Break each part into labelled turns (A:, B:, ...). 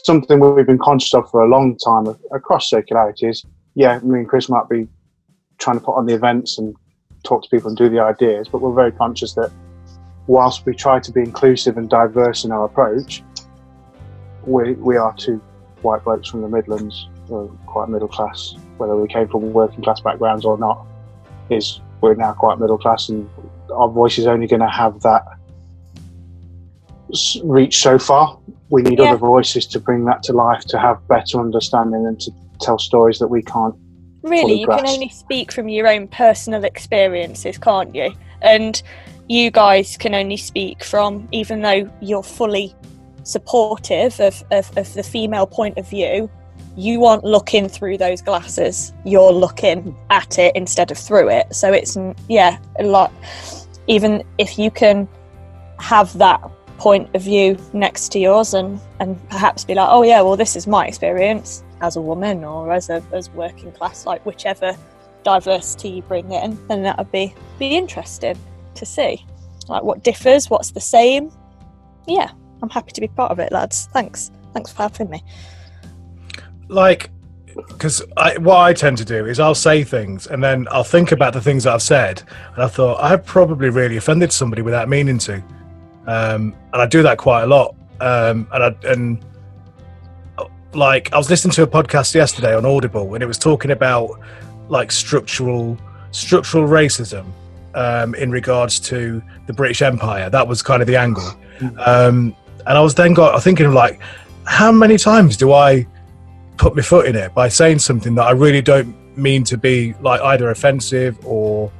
A: something we've been conscious of for a long time across circularity is, me and Chris might be trying to put on the events and talk to people and do the ideas, but we're very conscious that whilst we try to be inclusive and diverse in our approach, we are two white blokes from the Midlands, quite middle class, whether we came from working class backgrounds or not, we're now quite middle class, and our voice is only going to have that reach so far. We need other voices to bring that to life, to have better understanding and to tell stories that we can't
B: really. You can only speak from your own personal experiences, can't you? And you guys can only speak from, even though you're fully supportive of the female point of view, you aren't looking through those glasses, you're looking at it instead of through it. So it's a lot. Even if you can have that point of view next to yours and perhaps be like, oh yeah, well, this is my experience as a woman or as working class, like whichever diversity you bring in, then that would be interesting to see, like what differs, what's the same. I'm happy to be part of it, lads. Thanks for having me.
C: Like, because what I tend to do is I'll say things and then I'll think about the things that I've said, and I thought I've probably really offended somebody without meaning to, and I do that quite a lot. Like, I was listening to a podcast yesterday on Audible, and it was talking about like structural racism in regards to the British Empire. That was kind of the angle. And I was then thinking of like, how many times do I put my foot in it by saying something that I really don't mean to be like either offensive or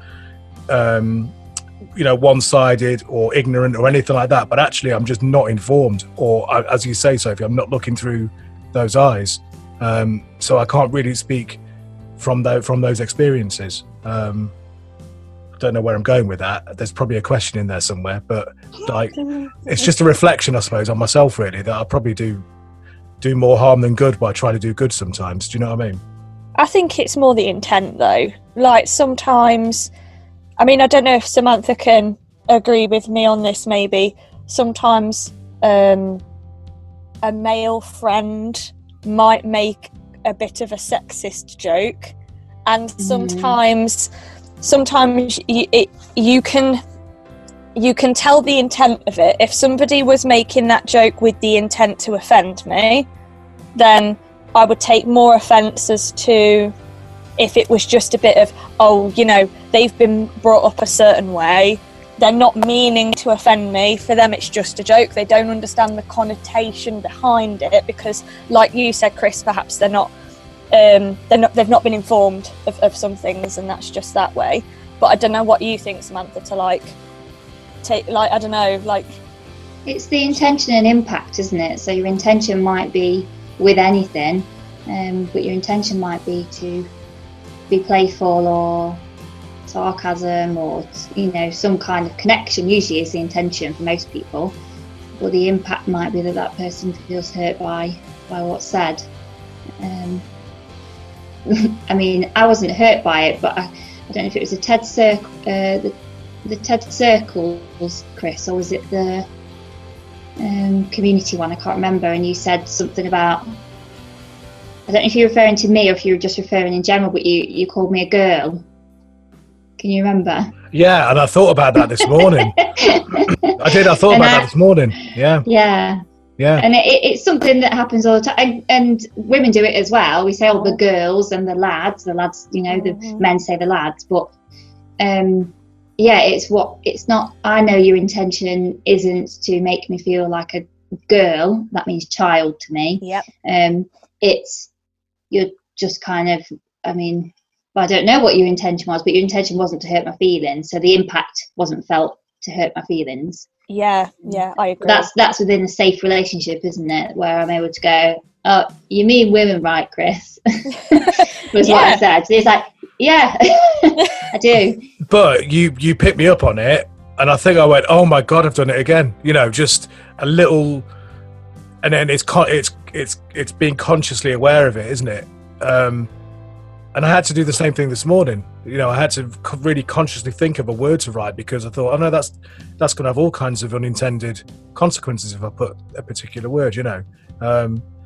C: one-sided or ignorant or anything like that, but actually I'm just not informed, or as you say, Sophie, I'm not looking through those eyes, so I can't really speak from those experiences. Don't know where I'm going with that. There's probably a question in there somewhere, but like, it's just a reflection, I suppose, on myself really, that I probably do more harm than good by trying to do good sometimes. Do you know what I mean?
B: I think it's more the intent though. Like sometimes, I mean, I don't know if Samantha can agree with me on this, maybe sometimes a male friend might make a bit of a sexist joke, and sometimes you can tell the intent of it. If somebody was making that joke with the intent to offend me, then I would take more offence as to if it was just a bit of, they've been brought up a certain way, they're not meaning to offend me, for them it's just a joke, they don't understand the connotation behind it, because like you said, Chris, perhaps they've not been informed of some things, and that's just that way. But I don't know what you think, Samantha, to
D: it's the intention and impact, isn't it? So your intention might be with anything, but your intention might be to be playful or sarcasm or some kind of connection. Usually is the intention for most people, but the impact might be that person feels hurt by what's said. I mean, I wasn't hurt by it, but I don't know if it was the TED Circles, Chris, or was it the community one? I can't remember. And you said something about, I don't know if you're referring to me or if you were just referring in general, but you called me a girl. Can you remember?
C: Yeah, and I thought about that this morning. I thought about that this morning. Yeah. And it's something that happens all the time, and women do it as well. We say, the girls and the lads, the men say the lads, but it's not, I know your intention isn't to make me feel like a girl, that means child to me.
B: Yep.
D: You're just kind of, I don't know what your intention was, but your intention wasn't to hurt my feelings, so the impact wasn't felt to hurt my feelings.
B: Yeah, I agree.
D: That's within a safe relationship, isn't it? Where I'm able to go, oh, you mean women, right, Chris? Was what I said. It's like, yeah, I do.
C: But you picked me up on it, and I think I went, oh my God, I've done it again. Just a little, and then it's being consciously aware of it, isn't it? And I had to do the same thing this morning. I had to really consciously think of a word to write, because I thought, no, that's going to have all kinds of unintended consequences if I put a particular word,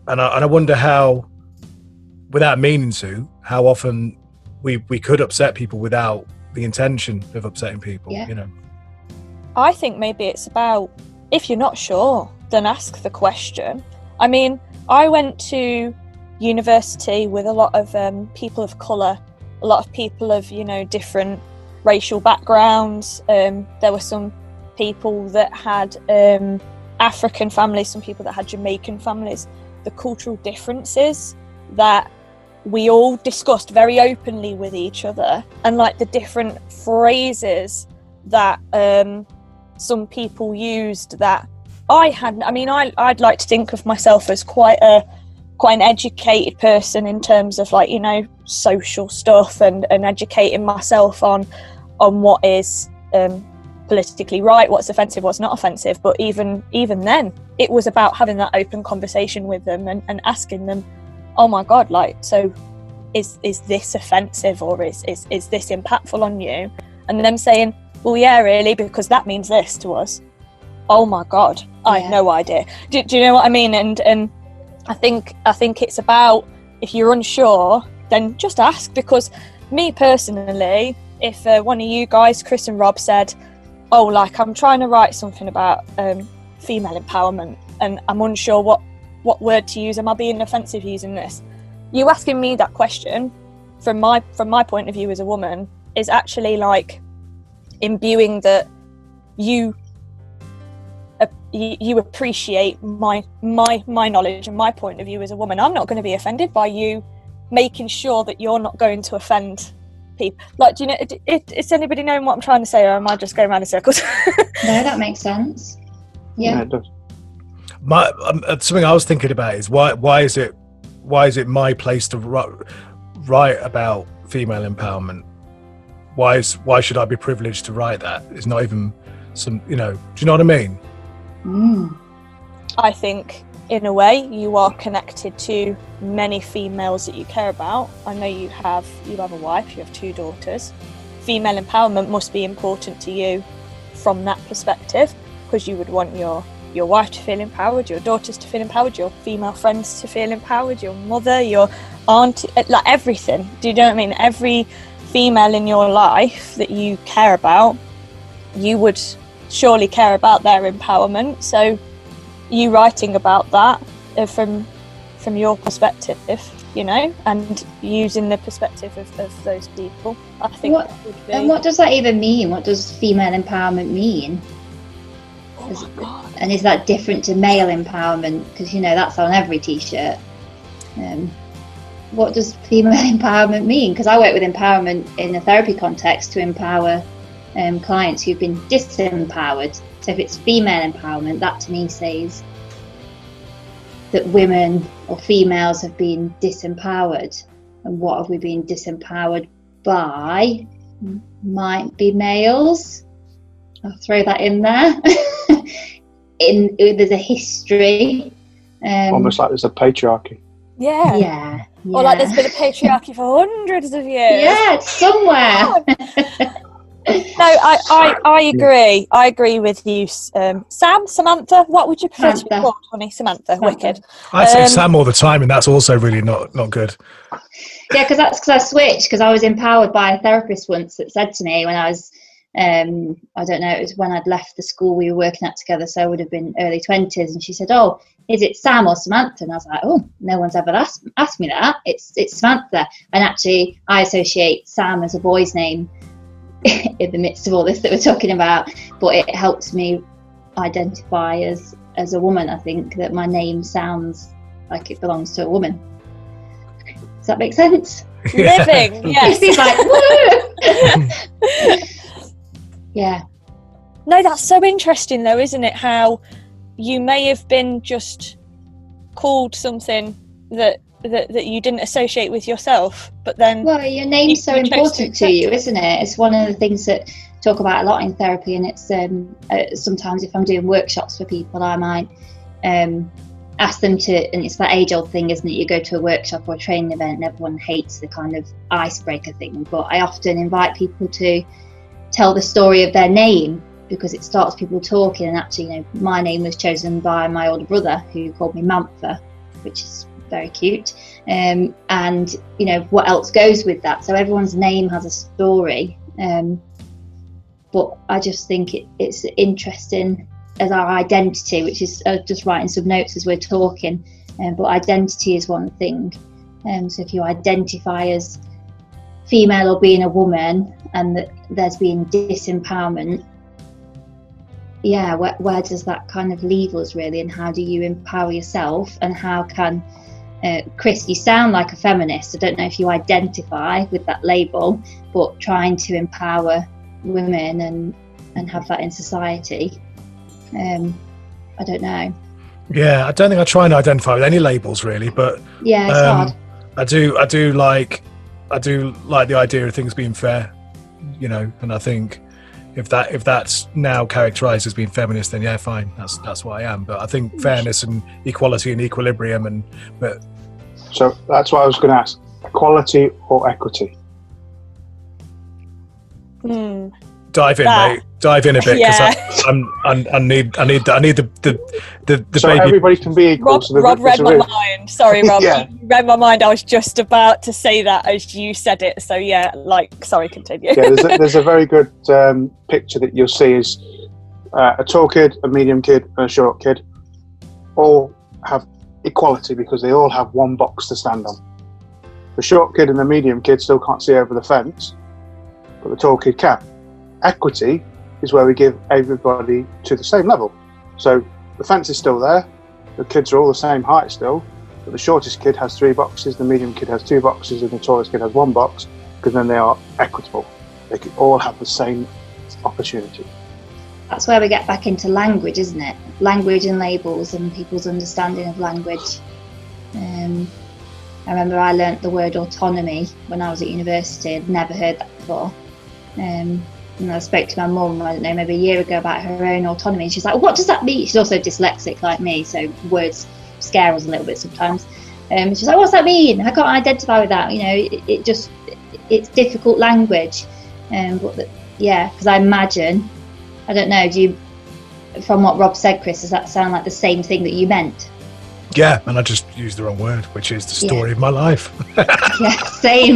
C: and I wonder how, without meaning to, how often we could upset people without the intention of upsetting people.
D: Yeah.
C: You know.
B: I think maybe it's about, if you're not sure, then ask the question. I mean, I went to university with a lot of people of colour, a lot of people of, you know, different racial backgrounds. There were some people that had African families, some people that had Jamaican families. The cultural differences that we all discussed very openly with each other, and like the different phrases that some people used that I hadn't. I mean, I'd like to think of myself as quite an educated person in terms of, like, you know, social stuff and educating myself on what is politically right, what's offensive, what's not offensive. But even then, it was about having that open conversation with them and asking them, oh my God, like, so is this offensive, or is this impactful on you? And them saying, well, yeah, really, because that means this to us. Oh my God, I had no idea. Do you know what I mean? And I think it's about, if you're unsure, then just ask. Because me personally, if one of you guys, Chris and Rob, said, oh, like, I'm trying to write something about female empowerment and I'm unsure what word to use, am I being offensive using this? You asking me that question from my point of view as a woman is actually like imbuing that you appreciate my knowledge and my point of view as a woman. I'm not going to be offended by you making sure that you're not going to offend people. Like, do you know, is anybody knowing what I'm trying to say, or am I just going around in circles?
D: No, that makes sense. Yeah,
A: it does.
C: Something I was thinking about is why is it my place to write about female empowerment? Why should I be privileged to write that? It's not even some, you know, do you know what I mean?
B: I think in a way you are connected to many females that you care about. I know you have a wife, you have 2 daughters. Female empowerment must be important to you from that perspective, because you would want your wife to feel empowered, your daughters to feel empowered, your female friends to feel empowered, your mother, your aunt, like everything. Do you know what I mean? Every female in your life that you care about, you would surely care about their empowerment. So you writing about that from your perspective, you know, and using the perspective of those people, I think that would be...
D: And what does that even mean? What does female empowerment mean?
B: Oh my God.
D: And is that different to male empowerment? Because, you know, that's on every t-shirt. What does female empowerment mean? Because I work with empowerment in a therapy context to empower clients who've been disempowered. So if it's female empowerment, that to me says that women or females have been disempowered. And what have we been disempowered by? Might be males. I'll throw that in there. There's a history.
A: Almost like there's a patriarchy.
B: Yeah. Or like there's been a patriarchy for hundreds of years.
D: Yeah, it's somewhere.
B: No, I agree. I agree with you, Samantha. What would you prefer to be called, honey? Samantha. Wicked.
C: I say Sam all the time, and that's also really not good.
D: Yeah, because I switched, because I was empowered by a therapist once that said to me when I was, I don't know, it was when I'd left the school we were working at together, so I would have been early 20s, and she said, oh, is it Sam or Samantha? And I was like, oh, no one's ever asked me that. It's Samantha. And actually, I associate Sam as a boy's name in the midst of all this that we're talking about, but it helps me identify as a woman. I think that my name sounds like it belongs to a woman. Does that make sense?
B: Living, yes.
D: He's like, woo! Yeah.
B: No, that's so interesting though, isn't it? How you may have been just called something that you didn't associate with yourself, but then...
D: Well, your name's so important to you, isn't it? It's one of the things that I talk about a lot in therapy, and it's sometimes if I'm doing workshops for people, I might ask them to, and it's that age-old thing, isn't it? You go to a workshop or a training event and everyone hates the kind of icebreaker thing, but I often invite people to tell the story of their name, because it starts people talking. And actually, you know, my name was chosen by my older brother, who called me Mantha. which is very cute. And you know, what else goes with that? So everyone's name has a story. But I just think it's interesting as our identity, which is just writing some notes as we're talking. But identity is one thing. So if you identify as female or being a woman, and that there's been disempowerment, where does that kind of leave us really, and how do you empower yourself, and how can Chris, you sound like a feminist. I don't know if you identify with that label, but trying to empower women and have that in society. I don't know.
C: Yeah, I don't think I try and identify with any labels really, but
D: yeah, it's hard.
C: I do like the idea of things being fair, you know, and I think if that's now characterized as being feminist, then yeah, fine, that's what I am. But I think fairness and equality and equilibrium
A: so that's what I was going to ask: equality or equity?
C: Dive in, mate. Dive in a bit, because I need the
A: so
C: baby.
A: Everybody can be equal.
B: Rob read my mind. Sorry, Rob. You read my mind. I was just about to say that as you said it. So yeah, sorry, continue.
A: Yeah, there's a very good picture that you'll see is a tall kid, a medium kid, and a short kid all have equality because they all have one box to stand on. The short kid and the medium kid still can't see over the fence, but the tall kid can. Equity is where we give everybody to the same level. So the fence is still there, the kids are all the same height still, but the shortest kid has 3 boxes, the medium kid has 2 boxes, and the tallest kid has 1 box, because then they are equitable. They can all have the same opportunity.
D: That's where we get back into language, isn't it? Language and labels and people's understanding of language. I remember I learnt the word autonomy when I was at university. I'd never heard that before. And I spoke to my mum, I don't know, maybe a year ago about her own autonomy. And she's like, what does that mean? She's also dyslexic like me, so words scare us a little bit sometimes. She's like, what's that mean? I can't identify with that. You know, it's difficult language. Because I imagine, I don't know, from what Rob said, Chris, does that sound like the same thing that you meant?
C: Yeah, and I just used the wrong word, which is the story of my life.
D: Yeah, same.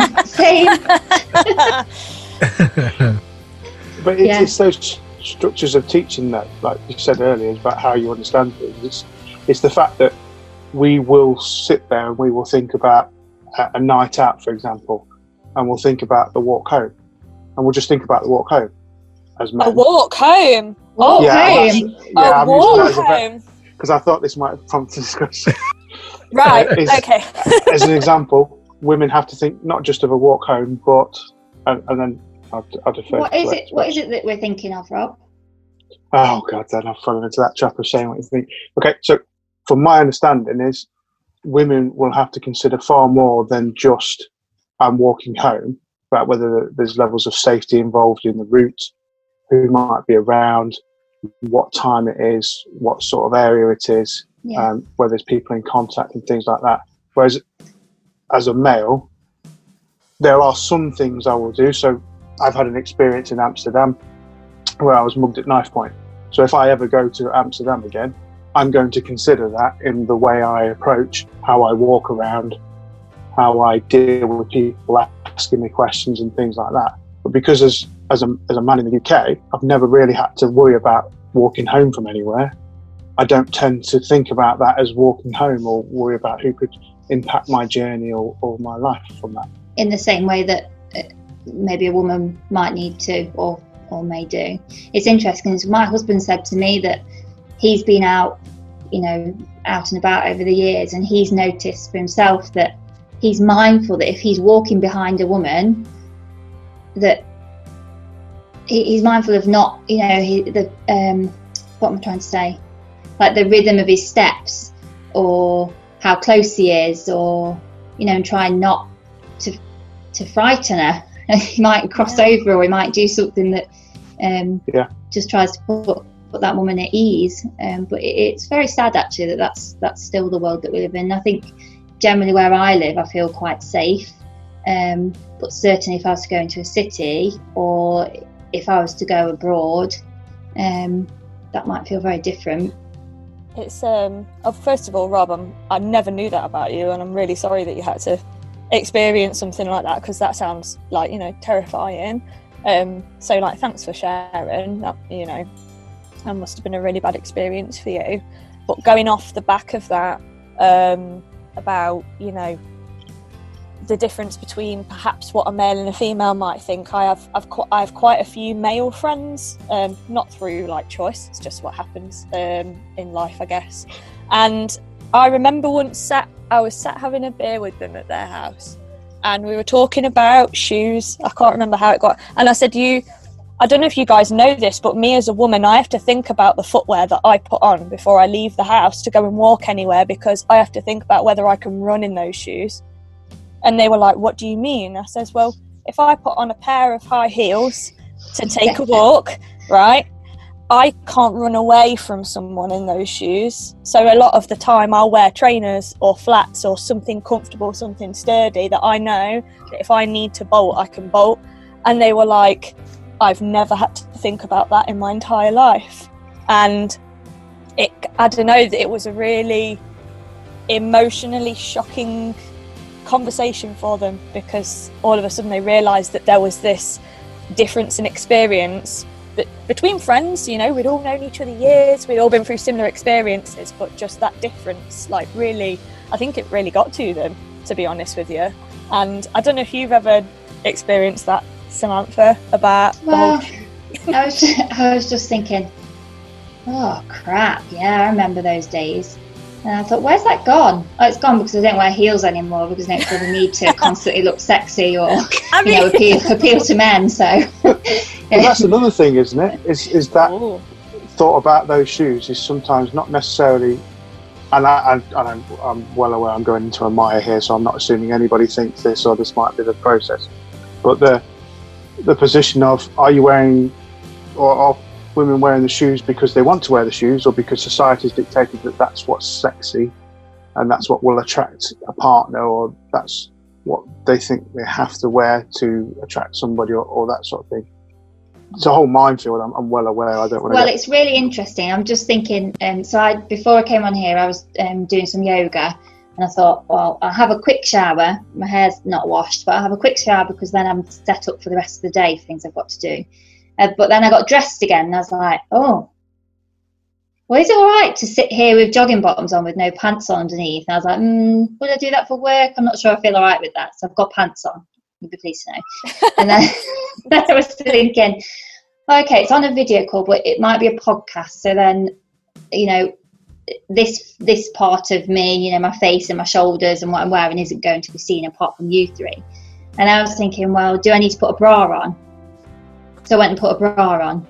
A: But it's those structures of teaching that, like you said earlier, is about how you understand things. It's the fact that we will sit there and we will think about a night out, for example, and we'll think about the walk home, and we'll just think about the walk home as men.
B: A walk home.
D: Walk
B: home.
A: Because I thought this might prompt a discussion.
B: Right. Okay.
A: As an example, women have to think not just of a walk home, but and then I'll defer.
D: What is it that we're thinking of, Rob?
A: Oh God, then I've fallen into that trap of saying what you think. Okay, so from my understanding is women will have to consider far more than just I'm walking home, about whether there's levels of safety involved in the route, who might be around, what time it is, what sort of area it is, whether there's people in contact and things like that. Whereas as a male, there are some things I will do. So I've had an experience in Amsterdam where I was mugged at knife point. So if I ever go to Amsterdam again, I'm going to consider that in the way I approach, how I walk around, how I deal with people asking me questions and things like that. But because as a man in the UK, I've never really had to worry about walking home from anywhere. I don't tend to think about that as walking home or worry about who could impact my journey or my life from that.
D: In the same way that maybe a woman might need to or may do. It's interesting because my husband said to me that he's been out and about over the years, and he's noticed for himself that he's mindful that if he's walking behind a woman, that he's mindful of not, what am I trying to say? Like the rhythm of his steps or how close he is, or, and trying not to frighten her. He might cross over, or he might do something that just tries to put that woman at ease. But it's very sad actually that's still the world that we live in. I think generally where I live, I feel quite safe. But certainly if I was to go into a city, or if I was to go abroad, that might feel very different.
B: it's first of all, Rob, I never knew that about you, and I'm really sorry that you had to experience something like that, because that sounds like, you know, terrifying. So like, thanks for sharing that. You know, that must have been a really bad experience for you. But going off the back of that, about, you know, the difference between perhaps what a male and a female might think. I have quite a few male friends, not through like choice. It's just what happens in life, I guess. And I remember once I was sat having a beer with them at their house, and we were talking about shoes. I can't remember how it got. And I said, I don't know if you guys know this, but me as a woman, I have to think about the footwear that I put on before I leave the house to go and walk anywhere, because I have to think about whether I can run in those shoes. And they were like, what do you mean? I says, well, if I put on a pair of high heels to take a walk, right, I can't run away from someone in those shoes. So a lot of the time I'll wear trainers or flats or something comfortable, something sturdy, that I know that if I need to bolt, I can bolt. And they were like, I've never had to think about that in my entire life. And I don't know, it was a really emotionally shocking conversation for them, because all of a sudden they realised that there was this difference in experience between friends. You know, we'd all known each other years, we'd all been through similar experiences, but just that difference, like, really, I think it really got to them, to be honest with you. And I don't know if you've ever experienced that, Samantha, about
D: I was just thinking, oh crap, yeah, I remember those days. And I thought, where's that gone? Oh, it's gone because I don't wear heels anymore, because I don't feel the need to constantly look sexy or appeal to men. So
A: well, that's another thing, isn't it? Is that thought about those shoes is sometimes not necessarily, and I'm well aware I'm going into a mire here, so I'm not assuming anybody thinks this or this might be the process, but the position of, are you wearing, or are women wearing the shoes because they want to wear the shoes, or because society's dictated that that's what's sexy and that's what will attract a partner, or that's what they think they have to wear to attract somebody, or that sort of thing. It's a whole minefield. I'm well aware. I don't want to.
D: Well, it's really interesting. I'm just thinking. Before I came on here, I was doing some yoga, and I thought, well, I'll have a quick shower. My hair's not washed, but I'll have a quick shower because then I'm set up for the rest of the day for things I've got to do. But then I got dressed again, and I was like, oh, well, is it all right to sit here with jogging bottoms on with no pants on underneath? And I was like, would I do that for work? I'm not sure I feel all right with that. So I've got pants on, you'd be pleased to know. And then I was thinking, okay, it's on a video call, but it might be a podcast. So then, you know, this part of me, you know, my face and my shoulders and what I'm wearing isn't going to be seen apart from you three. And I was thinking, well, do I need to put a bra on? So I went and put a bra on.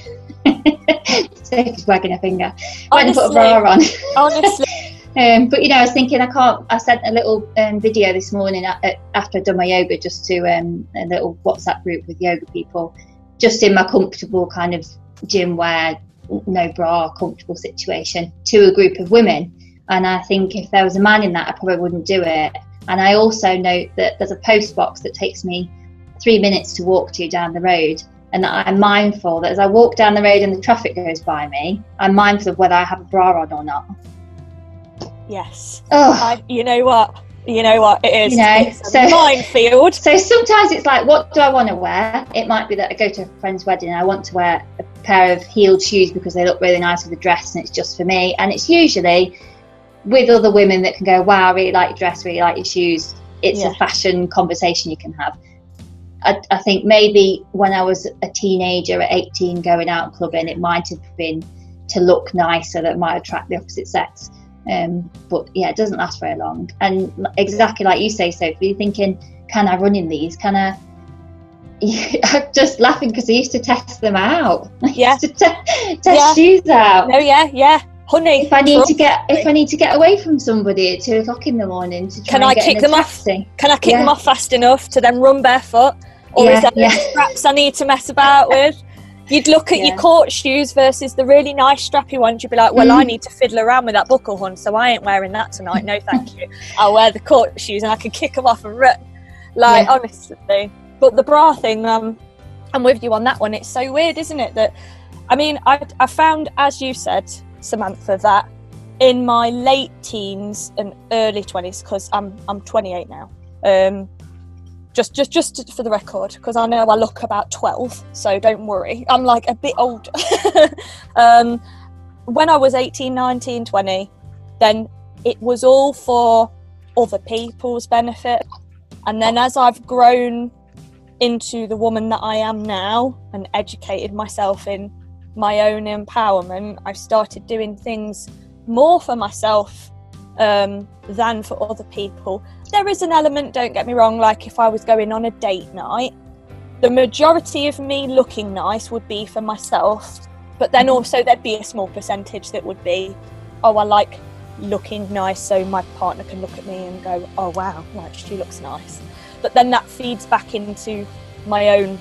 D: Sophie's wagging her finger. Went and put a bra on.
B: Honestly.
D: But, you know, I was thinking, I sent a little video this morning after I'd done my yoga, just to a little WhatsApp group with yoga people, just in my comfortable kind of gym wear, no bra, comfortable situation, to a group of women. And I think if there was a man in that, I probably wouldn't do it. And I also note that there's a post box that takes me 3 minutes to walk to down the road. And I'm mindful that as I walk down the road and the traffic goes by me, I'm mindful of whether I have a bra on or not.
B: Yes.
D: Oh.
B: You know what? It is.
D: You know,
B: it's a minefield.
D: So sometimes it's like, what do I want to wear? It might be that I go to a friend's wedding and I want to wear a pair of heeled shoes because they look really nice with a dress and it's just for me. And it's usually with other women that can go, wow, I really like your dress, really like your shoes. It's a fashion conversation you can have. I think maybe when I was a teenager at 18 going out clubbing, it might have been to look nicer, that might attract the opposite sex. But yeah, it doesn't last very long. And exactly like you say, Sophie, you're thinking, can I run in these? Can I? I'm just laughing because I used to test them out.
B: Yeah.
D: I used to test shoes out.
B: No, yeah. Honey,
D: if I need to get away from somebody at 2 o'clock in the morning to try and get in a taxi.
B: Can I kick them off fast enough to then run barefoot? Or is there straps I need to mess about with? You'd look at your court shoes versus the really nice strappy ones. You'd be like, well, I need to fiddle around with that buckle, hun, so I ain't wearing that tonight. No, thank you. I'll wear the court shoes and I can kick them off and run. Like, honestly. But the bra thing, I'm with you on that one. It's so weird, isn't it? That, I mean, I found, as you said, Samantha, that in my late teens and early 20s, because I'm 28 now. Just for the record, because I know I look about 12, so don't worry. I'm like a bit older. When I was 18, 19, 20, then it was all for other people's benefit. And then as I've grown into the woman that I am now and educated myself in my own empowerment, I've started doing things more for myself than for other people. There is an element, don't get me wrong, like if I was going on a date night, the majority of me looking nice would be for myself, but then also there'd be a small percentage that would be, oh, I like looking nice so my partner can look at me and go, oh wow, like she looks nice. But then that feeds back into my own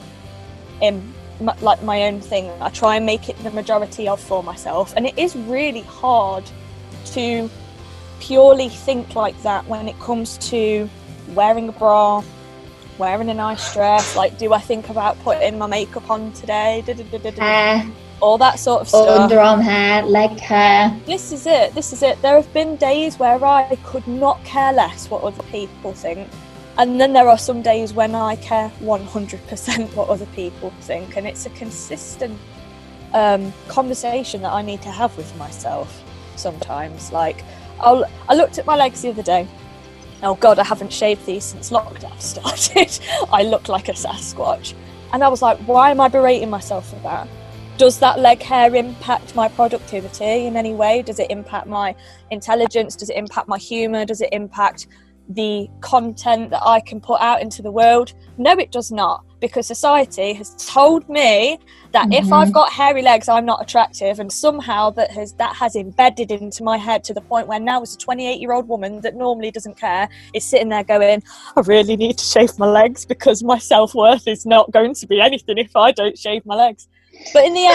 B: my own thing. I try and make it the majority of for myself, and it is really hard to purely think like that when it comes to wearing a bra, wearing a nice dress. Like, do I think about putting my makeup on today?
D: Hair,
B: all that sort of stuff.
D: Underarm hair, leg hair.
B: This is it. There have been days where I could not care less what other people think. And then there are some days when I care 100% what other people think. And it's a consistent conversation that I need to have with myself sometimes. Like, I looked at my legs the other day. Oh God, I haven't shaved these since lockdown started. I look like a Sasquatch. And I was like, why am I berating myself for that? Does that leg hair impact my productivity in any way? Does it impact my intelligence? Does it impact my humour? Does it impact the content that I can put out into the world? No, it does not, because society has told me that if I've got hairy legs, I'm not attractive, and somehow that has embedded into my head to the point where now as a 28-year-old woman that normally doesn't care is sitting there going, I really need to shave my legs because my self-worth is not going to be anything if I don't shave my legs. But in the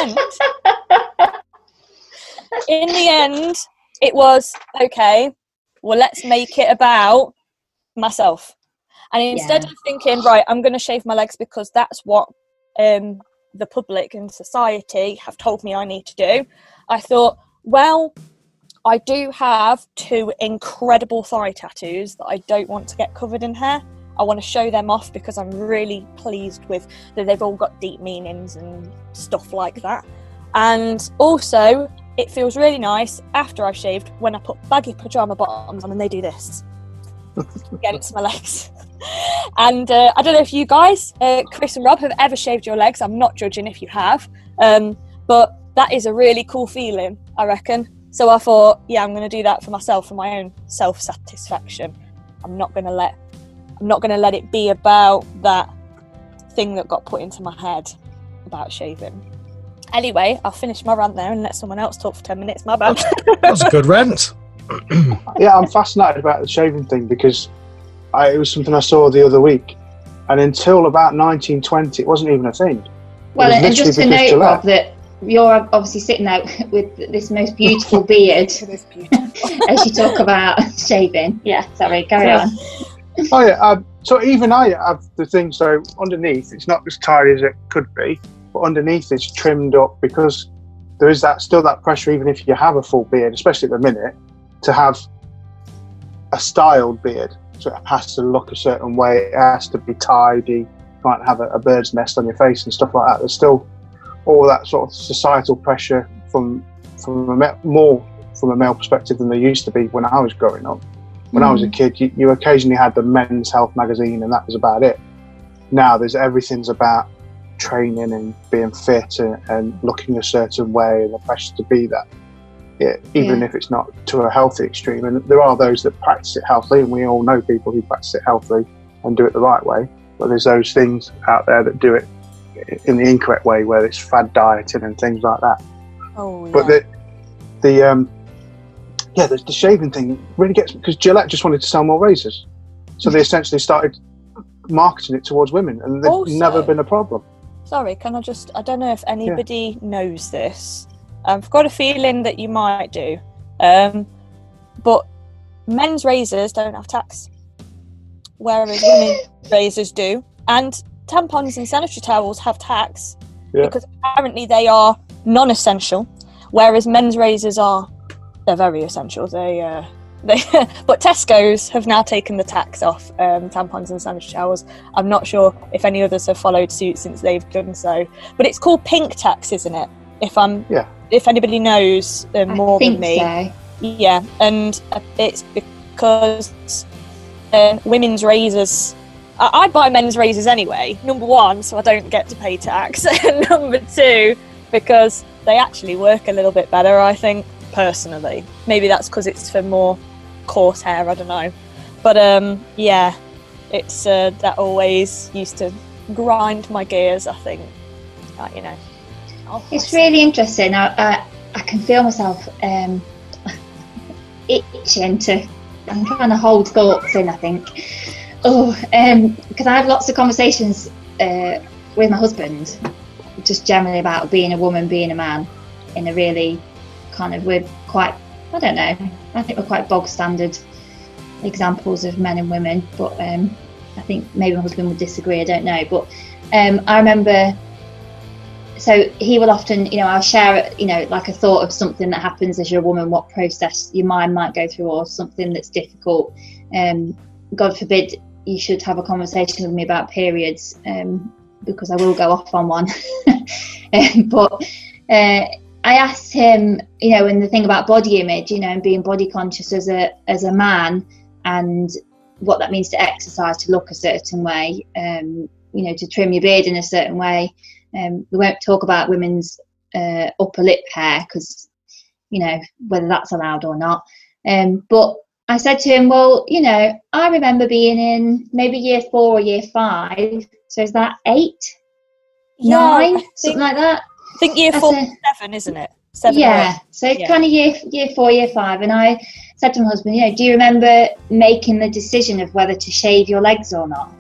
B: end, it was, okay, well, let's make it about myself. And instead of thinking, right, I'm going to shave my legs because that's what the public and society have told me I need to do, I thought, well, I do have 2 incredible thigh tattoos that I don't want to get covered in hair. I want to show them off because I'm really pleased with that they've all got deep meanings and stuff like that. And also, it feels really nice after I've shaved when I put baggy pyjama bottoms on and they do this against my legs. And I don't know if you guys, Chris and Rob, have ever shaved your legs. I'm not judging if you have, but that is a really cool feeling, I reckon. So I thought, yeah, I'm going to do that for myself, for my own self-satisfaction. I'm not going to let it be about that thing that got put into my head about shaving. Anyway, I'll finish my rant there and let someone else talk for 10 minutes. My bad.
C: That was a good rant.
A: Yeah, I'm fascinated about the shaving thing because it was something I saw the other week, and until about 1920, it wasn't even a thing.
D: Well, and just to note, Rob, that you're obviously sitting there with this most beautiful beard as you talk about shaving. Yeah, sorry, carry on.
A: Oh yeah, so even I have the thing, so underneath it's not as tidy as it could be, but underneath it's trimmed up because there is still that pressure, even if you have a full beard, especially at the minute, to have a styled beard. So it has to look a certain way, it has to be tidy, you can't have a bird's nest on your face and stuff like that. There's still all that sort of societal pressure from more from a male perspective than there used to be when I was growing up. When I was a kid, you occasionally had the Men's Health magazine and that was about it. Now everything's about training and being fit and looking a certain way and the pressure to be that. Even if it's not to a healthy extreme. And there are those that practice it healthily, and we all know people who practice it healthily and do it the right way. But there's those things out there that do it in the incorrect way, where it's fad dieting and things like that.
B: Oh, yeah.
A: But the shaving thing really gets me, because Gillette just wanted to sell more razors. So they essentially started marketing it towards women, and they've never been a problem.
B: Sorry, I don't know if anybody knows this. I've got a feeling that you might do. But men's razors don't have tax, whereas women's razors do. And tampons and sanitary towels have tax because apparently they are non-essential, whereas men's razors are they're very essential. But Tesco's have now taken the tax off tampons and sanitary towels. I'm not sure if any others have followed suit since they've done so. But it's called pink tax, isn't it? If anybody knows more than me.
D: So.
B: Yeah, and it's because women's razors. I buy men's razors anyway. Number one, so I don't get to pay tax. And number two, because they actually work a little bit better, I think, personally. Maybe that's because it's for more coarse hair, I don't know. But yeah, it's that always used to grind my gears, I think. You know.
D: It's really interesting. I can feel myself itching to. I'm trying to hold thoughts in, I think. Because I have lots of conversations with my husband, just generally about being a woman, being a man, in a really kind of, we're quite, I don't know, I think we're quite bog standard examples of men and women, but I think maybe my husband would disagree, I don't know. But I remember, so he will often, you know, I'll share, you know, like a thought of something that happens as you're a woman, what process your mind might go through, or something that's difficult. God forbid you should have a conversation with me about periods, because I will go off on one. But I asked him, you know, and the thing about body image, you know, and being body conscious as a man, and what that means to exercise, to look a certain way, you know, to trim your beard in a certain way. We won't talk about women's upper lip hair, because, you know, whether that's allowed or not. But I said to him, well, you know, I remember being in maybe year 4 or year 5. So is that 8, 9, something like that?
B: I think year 4 and 7, isn't it? 7.
D: Yeah. So kind of year 4, year 5. And I said to my husband, you know, do you remember making the decision of whether to shave your legs or not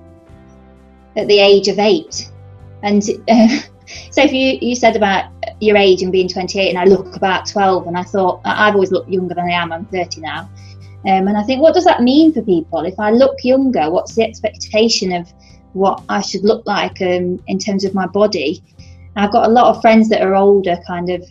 D: at the age of 8? And so if you said about your age and being 28, and I look about 12, and I thought, I've always looked younger than I am. I'm 30 now. And I think, what does that mean for people? If I look younger, what's the expectation of what I should look like in terms of my body? And I've got a lot of friends that are older, kind of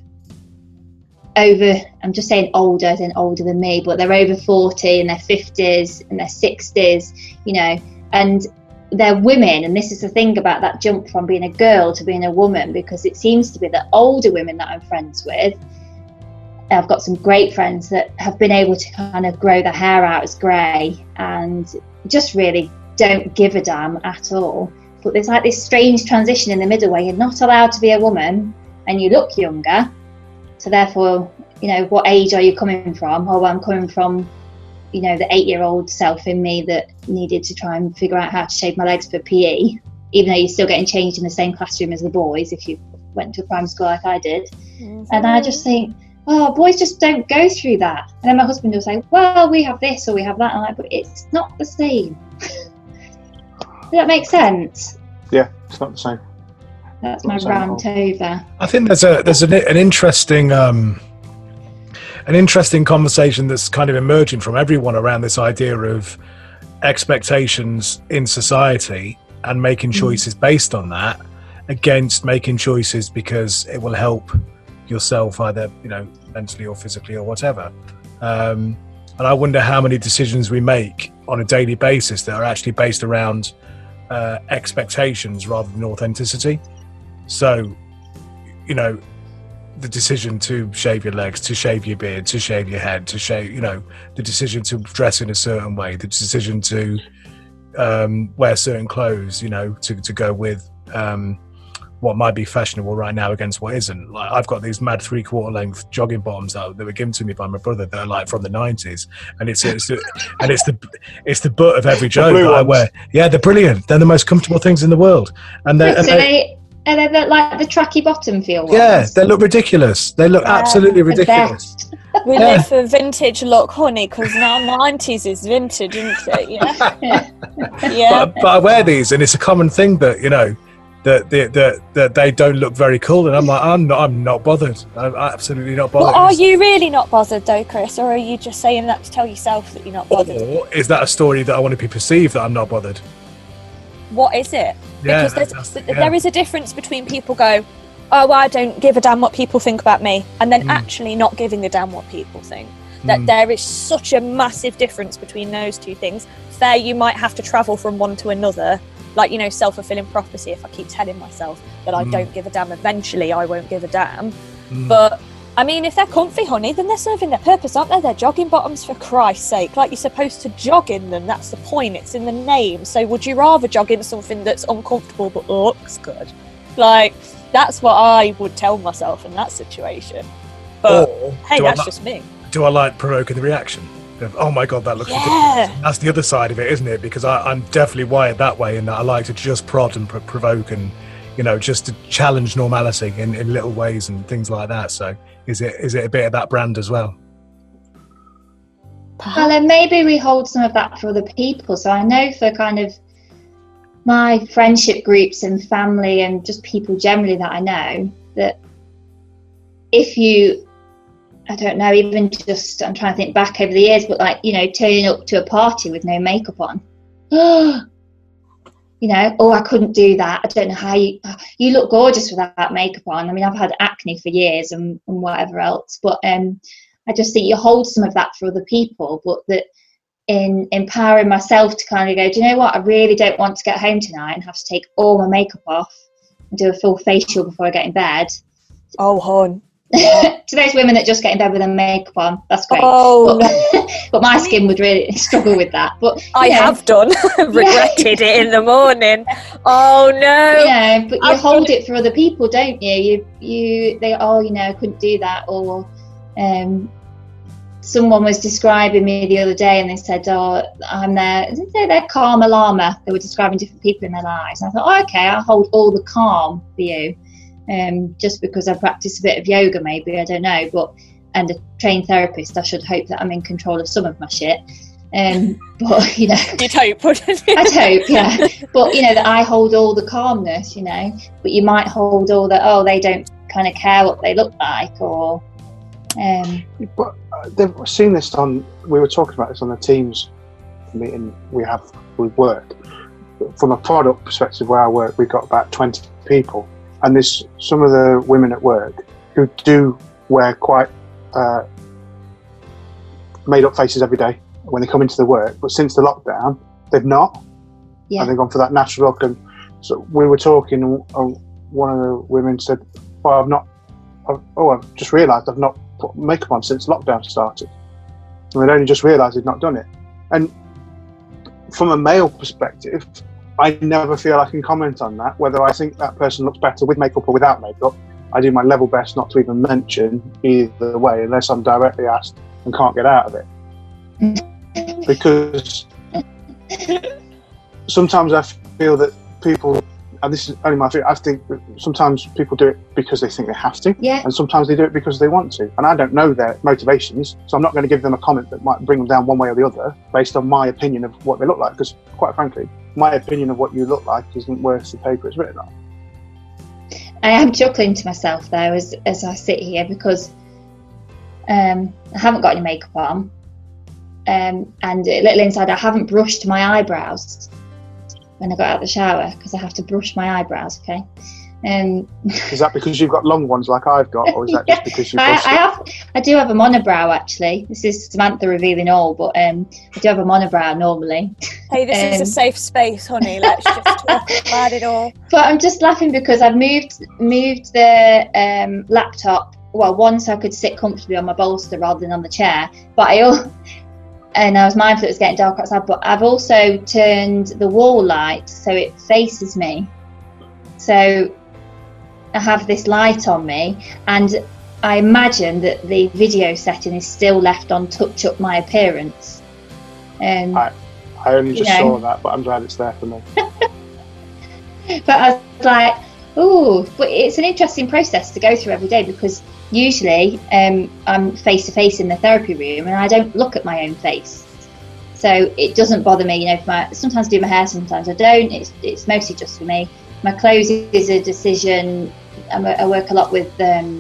D: over, I'm just saying older than me, but they're over 40, in their 50s and their 60s, you know, and they're women. And this is the thing about that jump from being a girl to being a woman, because it seems to be that older women that I'm friends with, I've got some great friends that have been able to kind of grow their hair out as grey and just really don't give a damn at all. But there's like this strange transition in the middle where you're not allowed to be a woman and you look younger. So therefore, you know, what age are you coming from? Oh, well, I'm coming from, you know, the 8-year-old self in me that needed to try and figure out how to shave my legs for PE, even though you're still getting changed in the same classroom as the boys if you went to a primary school like I did. Mm-hmm. And I just think, oh, boys just don't go through that. And then my husband will say, well, we have this or we have that. And I'm like, but it's not the same. Does that make sense?
A: Yeah, it's not the same.
D: That's my rant over.
C: I think there's an interesting conversation that's kind of emerging from everyone around this idea of expectations in society and making choices based on that, against making choices because it will help yourself either, you know, mentally or physically or whatever. And I wonder how many decisions we make on a daily basis that are actually based around expectations rather than authenticity. So, you know, the decision to shave your legs, to shave your beard, to shave your head, to shave, you know, the decision to dress in a certain way, the decision to wear certain clothes, you know, to go with what might be fashionable right now against what isn't. Like, I've got these mad 3/4 length jogging bottoms that were given to me by my brother that are like from the 90s, and it's the butt of every joke that I wear. Yeah, they're brilliant. They're the most comfortable things in the world. And they
D: like the tracky bottom feel ones?
C: Yeah, they look ridiculous. They look absolutely ridiculous.
B: We live for vintage look, honey, because now 90s is vintage, isn't it? Yeah. Yeah.
C: But I wear these, and it's a common thing that, you know, that they don't look very cool, and I'm like, I'm not bothered. I'm absolutely not bothered.
B: Well, are you really not bothered though, Chris, or are you just saying that to tell yourself that you're not bothered?
C: Or is that a story that I want to be perceived that I'm not bothered?
B: What is it?
C: Yeah,
B: because there is a difference between people go, oh, I don't give a damn what people think about me, and then
C: Mm.
B: actually not giving a damn what people think. That there is such a massive difference between those two things. Fair, you might have to travel from one to another, like, you know, self-fulfilling prophecy. If I keep telling myself that I don't give a damn, eventually I won't give a damn. But I mean, if they're comfy, honey, then they're serving their purpose, aren't they? They're jogging bottoms, for Christ's sake. Like, you're supposed to jog in them. That's the point. It's in the name. So would you rather jog in something that's uncomfortable but looks good? Like, that's what I would tell myself in that situation. But
C: Or
B: hey,
C: do I
B: that's
C: li-
B: just me.
C: do I like provoking the reaction of, oh my god, that looks
B: Yeah.
C: ridiculous? That's the other side of it, isn't it? Because I'm definitely wired that way, in that I like to just prod and provoke, and, you know, just to challenge normality in little ways and things like that. So is it a bit of that brand as well?
D: Well, then maybe we hold some of that for other people. So I know for kind of my friendship groups and family and just people generally that I know, that if you, I don't know, even just, I'm trying to think back over the years, but like, you know, turning up to a party with no makeup on. You know, oh, I couldn't do that. I don't know how you look gorgeous without makeup on. I mean, I've had acne for years and whatever else, but I just think you hold some of that for other people, but that in empowering myself to kind of go, do you know what? I really don't want to get home tonight and have to take all my makeup off and do a full facial before I get in bed.
B: Oh, hon.
D: To those women that just get in bed with their makeup on, that's great.
B: Oh,
D: but my skin would really struggle with that. But
B: I have done. Regretted it in the morning. Oh no.
D: Yeah, but you
B: I've
D: hold
B: done
D: it for other people, don't you? They, oh, you know, I couldn't do that. Or someone was describing me the other day, and they said, oh, I'm their calm alarmer. They were describing different people in their lives, and I thought, oh, okay, I'll hold all the calm for you. Just because I practice a bit of yoga, maybe, I don't know, and a trained therapist, I should hope that I'm in control of some of my shit. But, you know,
B: You'd hope, wouldn't you?
D: I'd hope, yeah. But, you know, that I hold all the calmness, you know, but you might hold all the, oh, they don't kind of care what they look like, or...
A: But they've seen this we were talking about this on the Teams meeting we have with work. From a product perspective, where I work, we've got about 20 people. And there's some of the women at work who do wear quite made up faces every day when they come into the work. But since the lockdown, they've not.
D: Yeah.
A: And they've gone for that natural look. And so we were talking, and one of the women said, well, I've just realised I've not put makeup on since lockdown started. And I'd only just realised he'd not done it. And from a male perspective, I never feel I can comment on that, whether I think that person looks better with makeup or without makeup. I do my level best not to even mention either way, unless I'm directly asked and can't get out of it. Because sometimes I feel that people, and this is only my feeling, I think that sometimes people do it because they think they have to,
D: Yeah.
A: and sometimes they do it because they want to. And I don't know their motivations, so I'm not going to give them a comment that might bring them down one way or the other based on my opinion of what they look like, because quite frankly, my opinion of what you look like isn't worth the paper it's written on.
D: I am chuckling to myself though as I sit here, because I haven't got any makeup on, and a little inside, I haven't brushed my eyebrows when I got out of the shower, because I have to brush my eyebrows. Okay.
A: Is that because you've got long ones like I've got, or is that just because you've got...
D: I do have a monobrow, actually. This is Samantha revealing all, but I do have a monobrow normally.
B: Hey, this is a safe space, honey. Let's just talk about it all.
D: But I'm just laughing because I've moved the laptop, well, one so I could sit comfortably on my bolster rather than on the chair, and I was mindful it was getting dark outside, but I've also turned the wall light so it faces me. So I have this light on me, and I imagine that the video setting is still left on touch up my appearance.
A: I only just saw that, but I'm glad it's there for me.
D: But I was like, oh, but it's an interesting process to go through every day, because usually I'm face to face in the therapy room and I don't look at my own face. So it doesn't bother me, you know, sometimes I do my hair, sometimes I don't. It's mostly just for me. My clothes is a decision. I work a lot with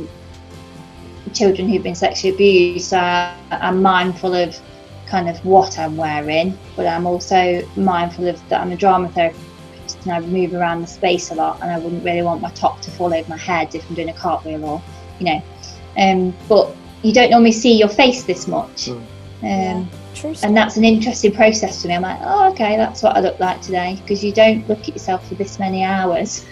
D: children who've been sexually abused, so I'm mindful of kind of what I'm wearing, but I'm also mindful of that I'm a drama and I move around the space a lot, and I wouldn't really want my top to fall over my head if I'm doing a cartwheel, or but you don't normally see your face this much.
B: True.
D: And that's an interesting process for me. I'm like, oh, okay, that's what I look like today, because you don't look at yourself for this many hours.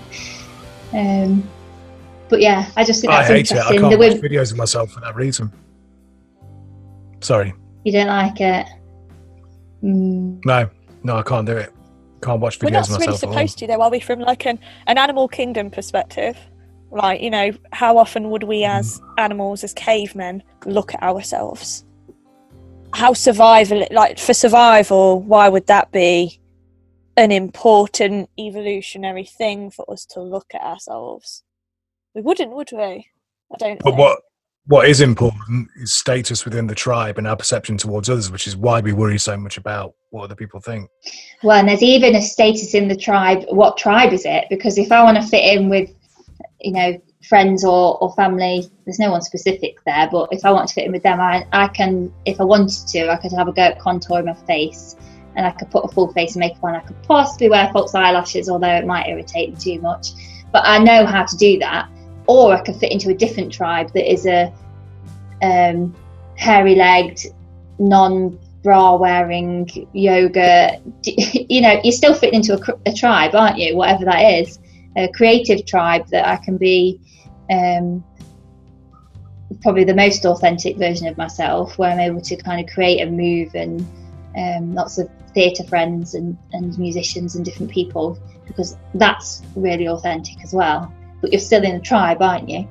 D: But yeah, I just think that's interesting.
C: I can't watch videos of myself for that reason. Sorry.
D: You don't like it?
C: No, I can't do it. Can't watch videos of myself.
B: We're not really supposed to, though, are we? From like an animal kingdom perspective, like, how often would we as animals, as cavemen, look at ourselves? How for survival, why would that be an important evolutionary thing for us to look at ourselves? We wouldn't, would we? I don't think.
C: But what is important is status within the tribe and our perception towards others, which is why we worry so much about what other people think.
D: Well, and there's even a status in the tribe. What tribe is it? Because if I want to fit in with, friends or family, there's no one specific there, but if I want to fit in with them, I can, if I wanted to, I could have a go at contouring my face, and I could put a full face of makeup on. I could possibly wear false eyelashes, although it might irritate them too much, but I know how to do that. Or I could fit into a different tribe that is a hairy-legged, non-bra wearing yoga. You're still fitting into a tribe, aren't you? Whatever that is, a creative tribe that I can be. Probably the most authentic version of myself, where I'm able to kind of create and move, and lots of theatre friends and musicians and different people, because that's really authentic as well. But you're still in the tribe, aren't you?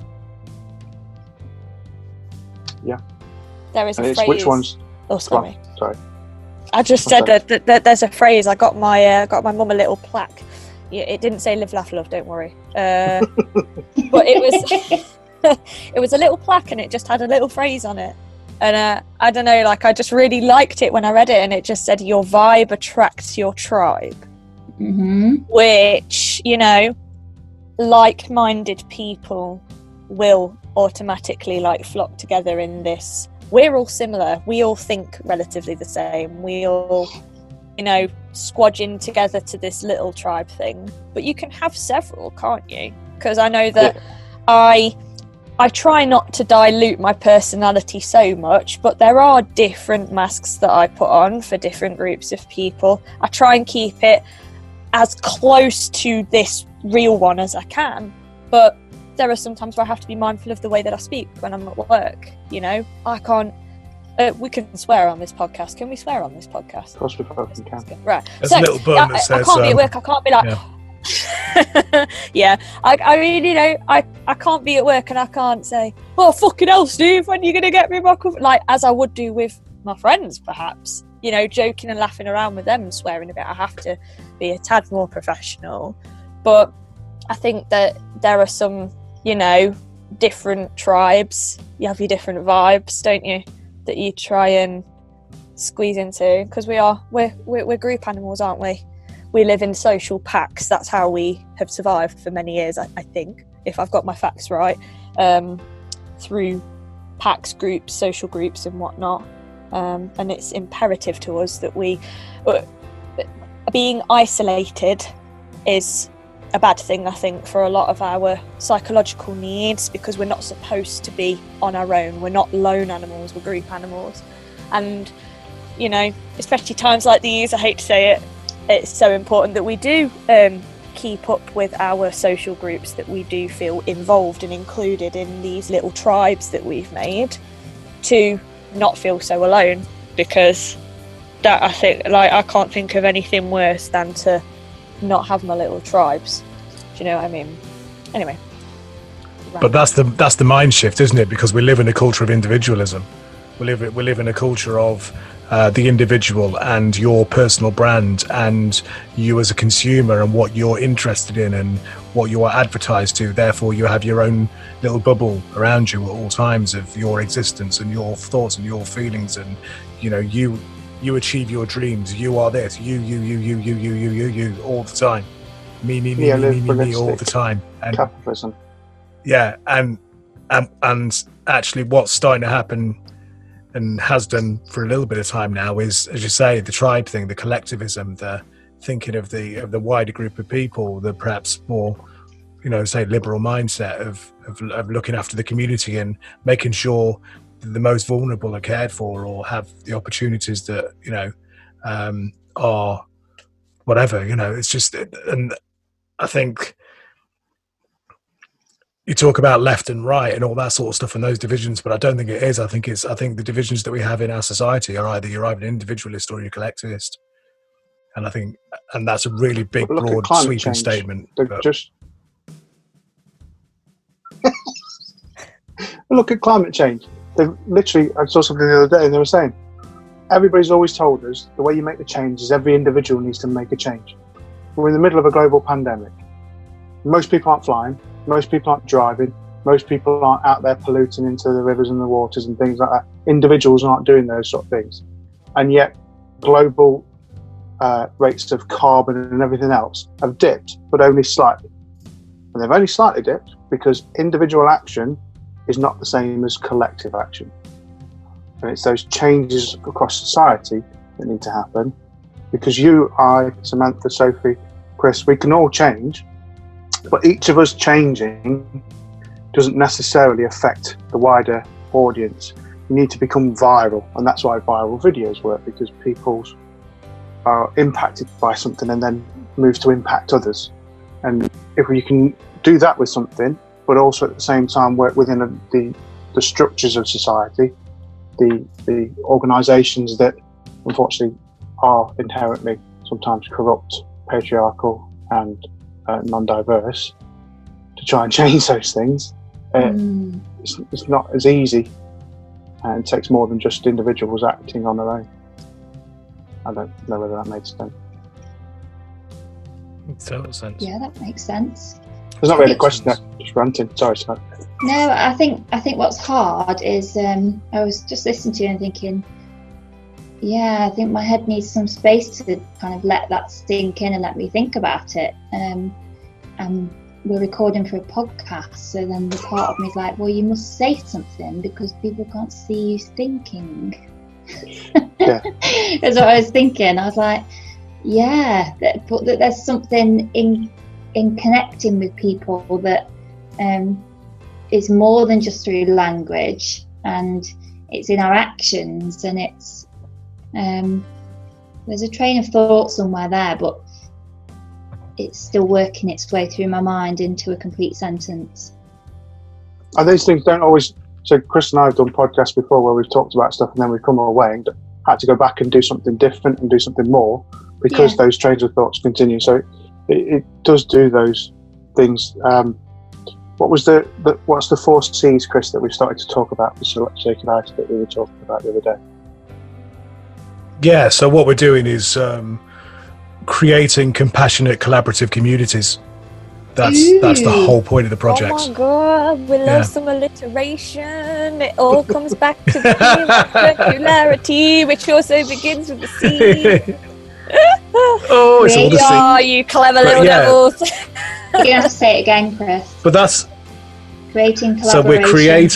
A: Yeah.
B: There is a phrase.
A: Which ones?
B: Oh, sorry.
A: Sorry.
B: I just said that there's a phrase. I got my mum a little plaque. Yeah, it didn't say "Live, Laugh, Love." Don't worry. But it was a little plaque, and it just had a little phrase on it. And I don't know, I just really liked it when I read it, and it just said, "Your vibe attracts your tribe," which like-minded people will automatically flock together in this. We're all similar. We all think relatively the same. We all, squadge in together to this little tribe thing. But you can have several, can't you? Because I know that I try not to dilute my personality so much, but there are different masks that I put on for different groups of people. I try and keep it as close to this real one as I can, but there are some times where I have to be mindful of the way that I speak when I'm at work. I can't. We can swear on this podcast. Can we swear on this podcast?
A: Of course we can.
B: Right.
C: There's a little button that says.
B: I can't be at work. I can't be like. Yeah. I really I can't be at work and I can't say, "Oh, fucking hell, Steve, when are you gonna get me back?" As I would do with my friends, perhaps. Joking and laughing around with them and swearing a bit. I have to be a tad more professional. But I think that there are some, different tribes. You have your different vibes, don't you? That you try and squeeze into, because we're group animals, aren't we? We live in social packs. That's how we have survived for many years, I think, if I've got my facts right. Through packs, groups, social groups and whatnot. And it's imperative to us that being isolated is a bad thing, I think, for a lot of our psychological needs, because we're not supposed to be on our own. We're not lone animals, we're group animals. And, especially times like these, I hate to say it, it's so important that we do keep up with our social groups, that we do feel involved and included in these little tribes that we've made, to not feel so alone, because that, I think, I can't think of anything worse than to not have my little tribes. Do you know what I mean? Anyway.
C: But that's the mind shift, isn't it? Because we live in a culture of individualism. We live in a culture of the individual and your personal brand, and you as a consumer and what you're interested in and what you are advertised to. Therefore, you have your own little bubble around you at all times of your existence and your thoughts and your feelings, and you achieve your dreams. You are this. You all the time. Me all the time. And
A: capitalism.
C: Yeah, and actually, what's starting to happen, and has done for a little bit of time now, is, as you say, the tribe thing, the collectivism, the thinking of the wider group of people, the perhaps more, say liberal mindset of looking after the community and making sure that the most vulnerable are cared for or have the opportunities that, are whatever, it's just, and I think you talk about left and right and all that sort of stuff and those divisions, but I don't think it is. I think the divisions that we have in our society are you're either an individualist or you're collectivist. And that's a really big, broad, sweeping statement.
A: Look at climate change. I saw something the other day and they were saying, everybody's always told us the way you make the change is every individual needs to make a change. We're in the middle of a global pandemic. Most people aren't flying. Most people aren't driving. Most people aren't out there polluting into the rivers and the waters and things like that. Individuals aren't doing those sort of things. And yet global rates of carbon and everything else have dipped, but only slightly. And they've only slightly dipped because individual action is not the same as collective action. And it's those changes across society that need to happen, because you, I, Samantha, Sophie, Chris, we can all change, but each of us changing doesn't necessarily affect the wider audience. You need to become viral, and that's why viral videos work, because people are impacted by something and then move to impact others. And if you can do that with something, but also at the same time work within the structures of society, the organisations that unfortunately are inherently sometimes corrupt, patriarchal and non-diverse, to try and change those things, it's not as easy, and it takes more than just individuals acting on their own. I don't know whether that makes sense.
C: Total sense.
D: Yeah, that makes sense.
A: There's not really a question there, just ranting. Sorry, Scott.
D: No, I think what's hard is I was just listening to you and thinking, yeah, I think my head needs some space to kind of let that sink in and let me think about it. And we're recording for a podcast, so then the part of me is like, well, you must say something because people can't see you thinking.
A: Yeah.
D: That's what I was thinking. I was like, yeah, but there's something in connecting with people that is more than just through language, and it's in our actions, and it's there's a train of thought somewhere there, but it's still working its way through my mind into a complete sentence.
A: And these things don't always. So Chris and I have done podcasts before where we've talked about stuff and then we've come away and had to go back and do something different and do something more because those trains of thoughts continue. So it does do those things. What's the 4 C's, Chris, that we started to talk about for circularity that we were talking about the other day?
C: Yeah, so what we're doing is creating compassionate, collaborative communities. That's the whole point of the project.
B: Oh my god, we love some alliteration. It all comes back to the theme of circularity, which also begins with the C.
C: Oh, it's all the C.
B: Oh, you clever little devils.
D: You're going to have to say it again, Chris.
C: But that's...
D: Creating collaboration.
C: So we're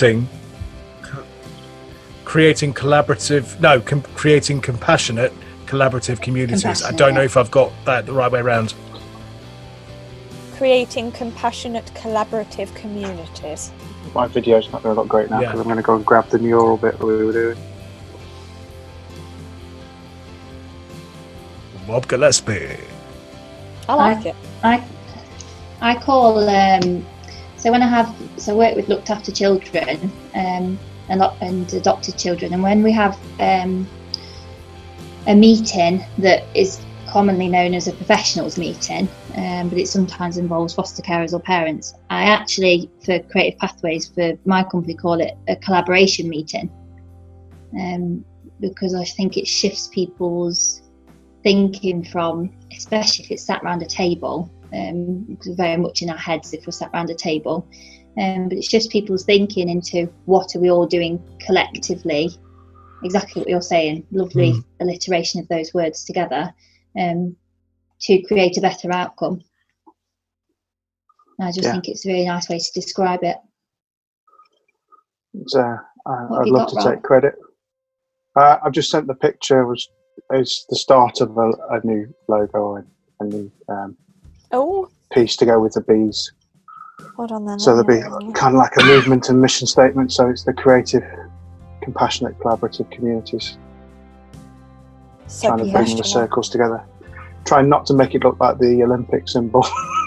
C: creating collaborative... creating compassionate, collaborative communities. I don't know if I've got that the right way around.
B: Creating compassionate, collaborative communities.
A: My video's not going to look great now because I'm going to go and grab the mural bit that we were doing.
C: Bob Gillespie.
B: I like it.
D: I call so when I work with looked after children and adopted children, and when we have a meeting that is commonly known as a professionals meeting, but it sometimes involves foster carers or parents. I actually, for Creative Pathways, for my company, call it a collaboration meeting, because I think it shifts people's thinking from, especially if it's sat around a table, because we're very much in our heads if we're sat around a table, but it shifts people's thinking into what are we all doing collectively, exactly what you're saying, lovely alliteration of those words together, to create a better outcome. I just think it's a really nice way to describe it.
A: I'd love to take credit. I've just sent the picture. It's the start of a new logo. and the
B: Oh,
A: piece to go with the bees.
B: hold on then.
A: So there'll be kind of like a movement and mission statement. So it's the creative, compassionate, collaborative communities trying to bring the circles together. Trying not to make it look like the Olympic symbol.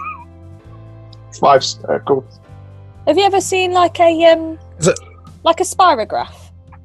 A: 5 circles.
B: Have you ever seen like a spirograph?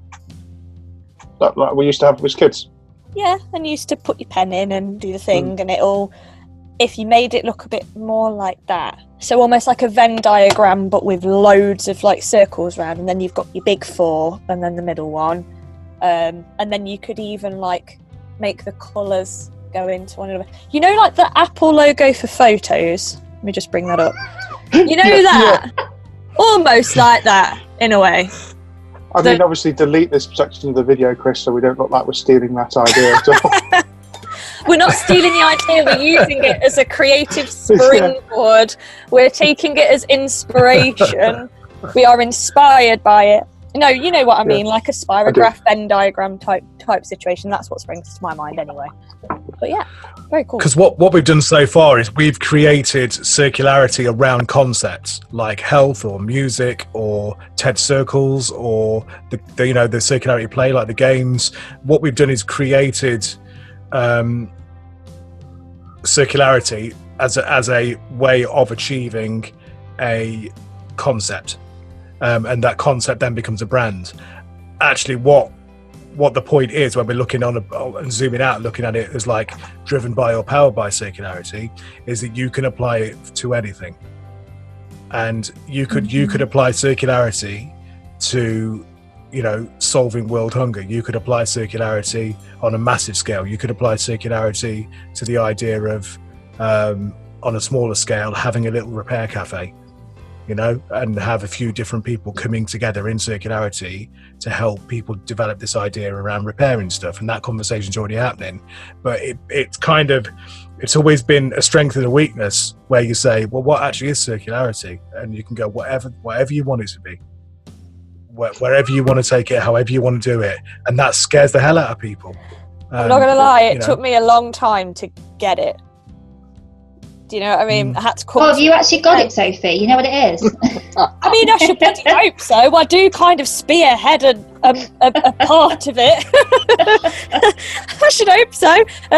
A: Like we used to have as kids.
B: Yeah, and you used to put your pen in and do the thing, and it'll, if you made it look a bit more like that, so almost like a Venn diagram, but with loads of like circles around, and then you've got your big 4, and then the middle one, and then you could even like make the colours go into one another. You know, like the Apple logo for photos. Let me just bring that up. You know that? Yeah. Almost like that, in a way.
A: I mean, obviously delete this section of the video, Chris, so we don't look like we're stealing that idea at all.
B: We're not stealing the idea, we're using it as a creative springboard. We're taking it as inspiration. We are inspired by it. No, you know what I mean, like a spirograph Venn diagram type situation. That's what springs to my mind anyway. But yeah, very cool. Because
C: what we've done so far is we've created circularity around concepts like health or music or TED circles or the circularity play, like the games. What we've done is created circularity as a way of achieving a concept, and that concept then becomes a brand. Actually, what the point is when we're looking on and zooming out, looking at it as like driven by or powered by circularity, is that you can apply it to anything, and you could apply circularity to, you know, solving world hunger. You could apply circularity on a massive scale. You could apply circularity to the idea of on a smaller scale having a little repair cafe, you know, and have a few different people coming together in circularity to help people develop this idea around repairing stuff. And that conversation's already happening. But it's always been a strength and a weakness where you say, well, what actually is circularity? And you can go whatever you want it to be, wherever you want to take it, however you want to do it. And that scares the hell out of people.
B: I'm not going to lie, it took me a long time to get it. Do you know what I mean? I had to call.
D: Oh, have you actually got it, Sophie? You know what it is?
B: I mean, I should bloody hope so. I do kind of spearhead a part of it. I should hope so.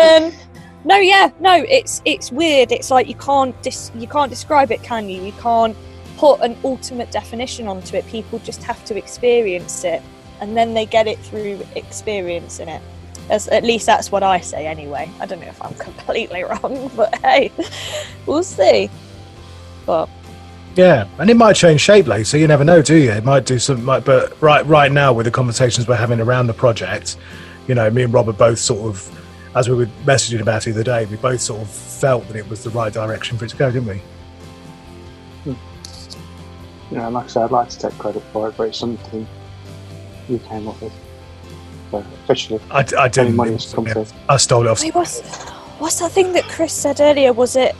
B: It's weird. It's like you can't describe it, can you? You can't put an ultimate definition onto it. People just have to experience it, and then they get it through experiencing it. At least that's what I say anyway. I don't know if I'm completely wrong, but hey, we'll see. But
C: yeah, and it might change shape later. You never know, do you? It might do something. But right now, with the conversations we're having around the project, you know, me and Rob are both sort of, as we were messaging about it the other day, we both sort of felt that it was the right direction for it to go, didn't we?
A: Yeah, like I said, I'd like to take credit for it, but it's something you came up with. So officially,
C: I didn't. I stole it off.
B: Wait, what's that thing that Chris said earlier? Was it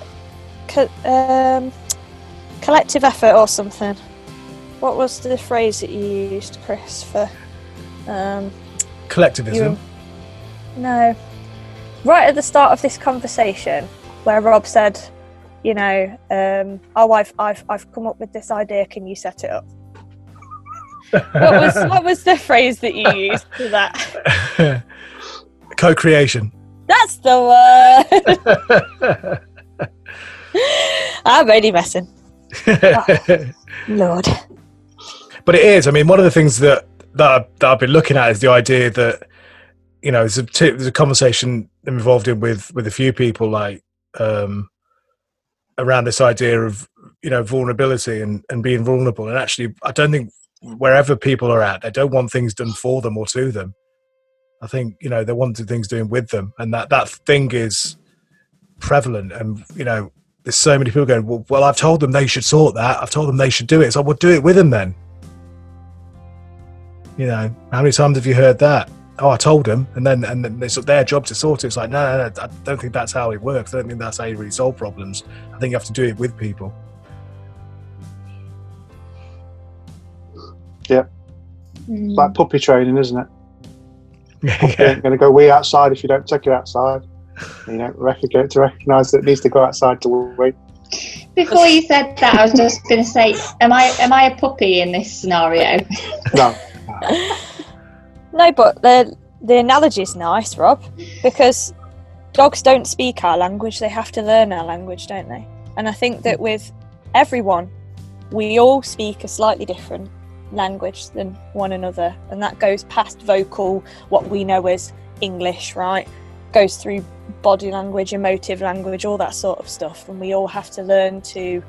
B: collective effort or something? What was the phrase that you used, Chris, for
C: collectivism?
B: No, right at the start of this conversation, where Rob said, you know, I've come up with this idea. Can you set it up? What was the phrase that you used for that?
C: Co-creation.
B: That's the word. I'm only messing. Oh, Lord.
C: But it is. I mean, one of the things that I've been looking at is the idea that, you know, there's a conversation I'm involved in with a few people, like around this idea of, you know, vulnerability and being vulnerable. And actually, I don't think wherever people are at, they don't want things done for them or to them. I think, you know, they want things doing with them, and that thing is prevalent. And, you know, there's so many people going, well, I've told them they should sort that. I've told them they should do it. So we'll do it with them then. You know, how many times have you heard that? Oh, I told them, and then it's their job to sort it. It's like, no, I don't think that's how it works. I don't think that's how you really solve problems. I think you have to do it with people.
A: Yeah. It's like puppy training, isn't it? Puppy ain't going to go wee outside if you don't take it outside. to recognise that it needs to go outside to wait.
D: Before you said that, I was just going to say, am I a puppy in this scenario?
A: No.
B: No, but the analogy is nice, Rob, because dogs don't speak our language, they have to learn our language, don't they? And I think that with everyone, we all speak a slightly different language than one another, and that goes past vocal, what we know as English, right? Goes through body language, emotive language, all that sort of stuff, and we all have to learn to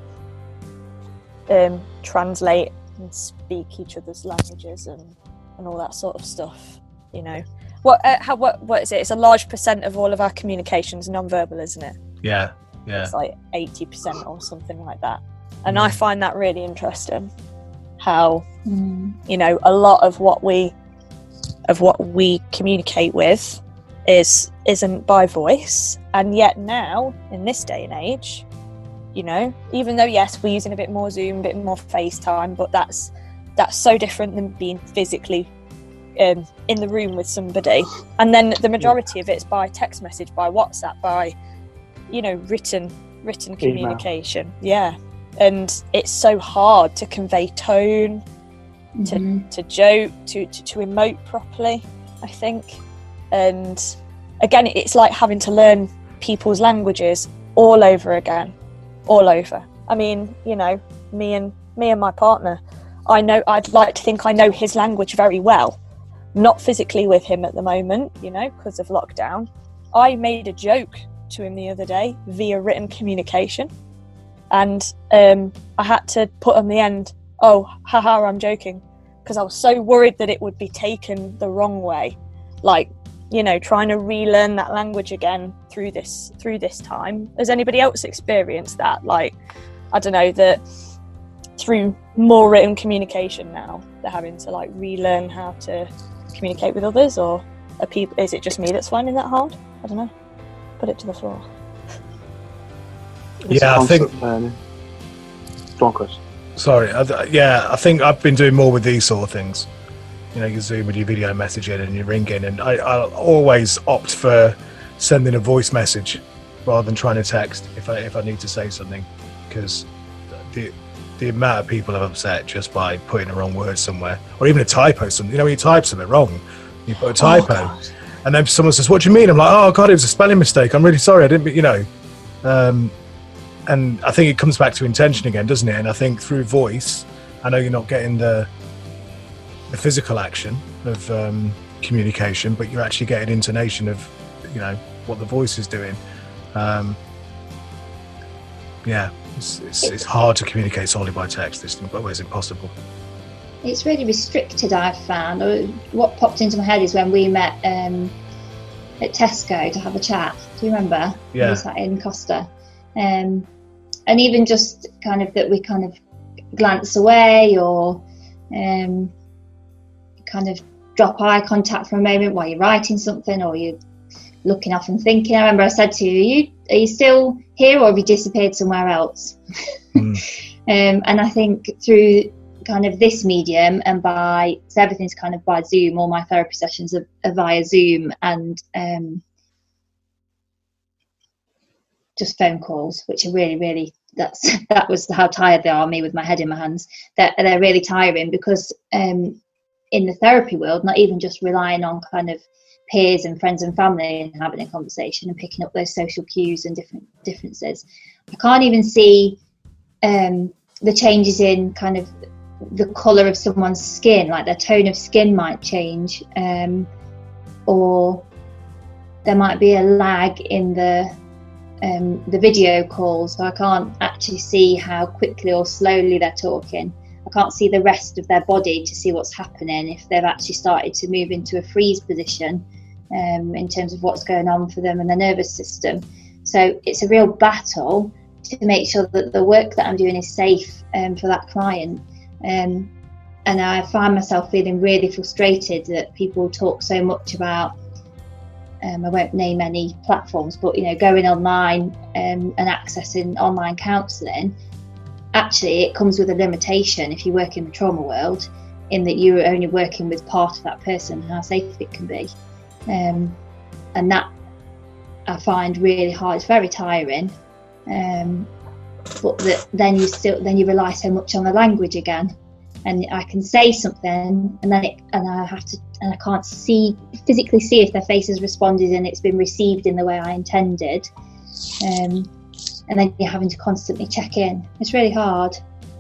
B: translate and speak each other's languages and all that sort of stuff, you know. What is it? It's a large percent of all of our communications non-verbal, isn't it?
C: Yeah.
B: It's like 80% or something like that. And I find that really interesting, how you know, a lot of what we communicate with isn't by voice, and yet now in this day and age, you know, even though yes, we're using a bit more Zoom, a bit more FaceTime, but that's so different than being physically in the room with somebody. And then the majority of it's by text message, by WhatsApp, by, you know, written communication. Yeah. And it's so hard to convey tone, to joke, to emote properly, I think. And again, it's like having to learn people's languages all over again, all over. I mean, you know, me and my partner, I'd like to think I know his language very well. Not physically with him at the moment, you know, because of lockdown. I made a joke to him the other day via written communication, and I had to put on the end, oh, haha, I'm joking, because I was so worried that it would be taken the wrong way, like, you know, trying to relearn that language again through this time. Has anybody else experienced that? Like, I don't know, that through more written communication now, they're having to like relearn how to communicate with others, or is it just me that's finding that hard? I don't know. Put it to the floor.
C: I think.
A: Go on, Chris.
C: Sorry. I think I've been doing more with these sort of things. You know, you Zoom with your video messaging and your ringing, and I'll always opt for sending a voice message rather than trying to text if I need to say something, because the amount of people I've upset just by putting the wrong word somewhere, or even a typo. You know, when you type something wrong, you put a typo, and then someone says, "What do you mean?" I'm like, "Oh God, it was a spelling mistake. I'm really sorry. I didn't," you know. And I think it comes back to intention again, doesn't it? And I think through voice, I know you're not getting the physical action of communication, but you're actually getting intonation of, you know, what the voice is doing. It's hard to communicate solely by text. It's always impossible.
D: It's really restricted, I've found. What popped into my head is when we met at Tesco to have a chat. Do you remember?
C: Yeah.
D: We sat in Costa. And even just kind of that we kind of glance away, or kind of drop eye contact for a moment while you're writing something, or you're looking off and thinking. I remember I said to you, are you still here, or have you disappeared somewhere else? And I think through kind of this medium, and so everything's kind of by Zoom, all my therapy sessions are via Zoom, and just phone calls, which are really, really, that was how tired they are, me with my head in my hands. They're really tiring, because in the therapy world, not even just relying on kind of peers and friends and family and having a conversation and picking up those social cues and differences, I can't even see the changes in kind of the colour of someone's skin, like their tone of skin might change, or there might be a lag in the video call, so I can't actually see how quickly or slowly they're talking. I can't see the rest of their body to see what's happening, if they've actually started to move into a freeze position in terms of what's going on for them and their nervous system. So it's a real battle to make sure that the work that I'm doing is safe for that client. And I find myself feeling really frustrated that people talk so much about, I won't name any platforms, but, you know, going online and accessing online counselling. Actually, it comes with a limitation if you work in the trauma world, in that you're only working with part of that person and how safe it can be. And that, I find really hard. It's very tiring. But then you rely so much on the language again, and I can say something, and I can't physically see if their face has responded and it's been received in the way I intended, and then you're having to constantly check in. It's really hard.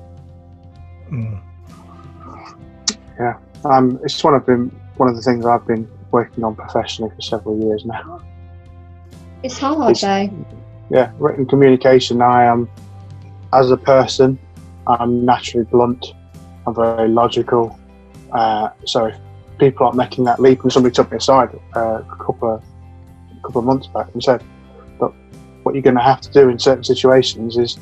A: Yeah, it's one of the things I've been working on professionally for several years now.
D: It's hard though.
A: Yeah, written communication. I am, as a person, I'm naturally blunt. I'm very logical. So if people aren't making that leap, and somebody took me aside a couple of months back and said, "Look, what you're going to have to do in certain situations is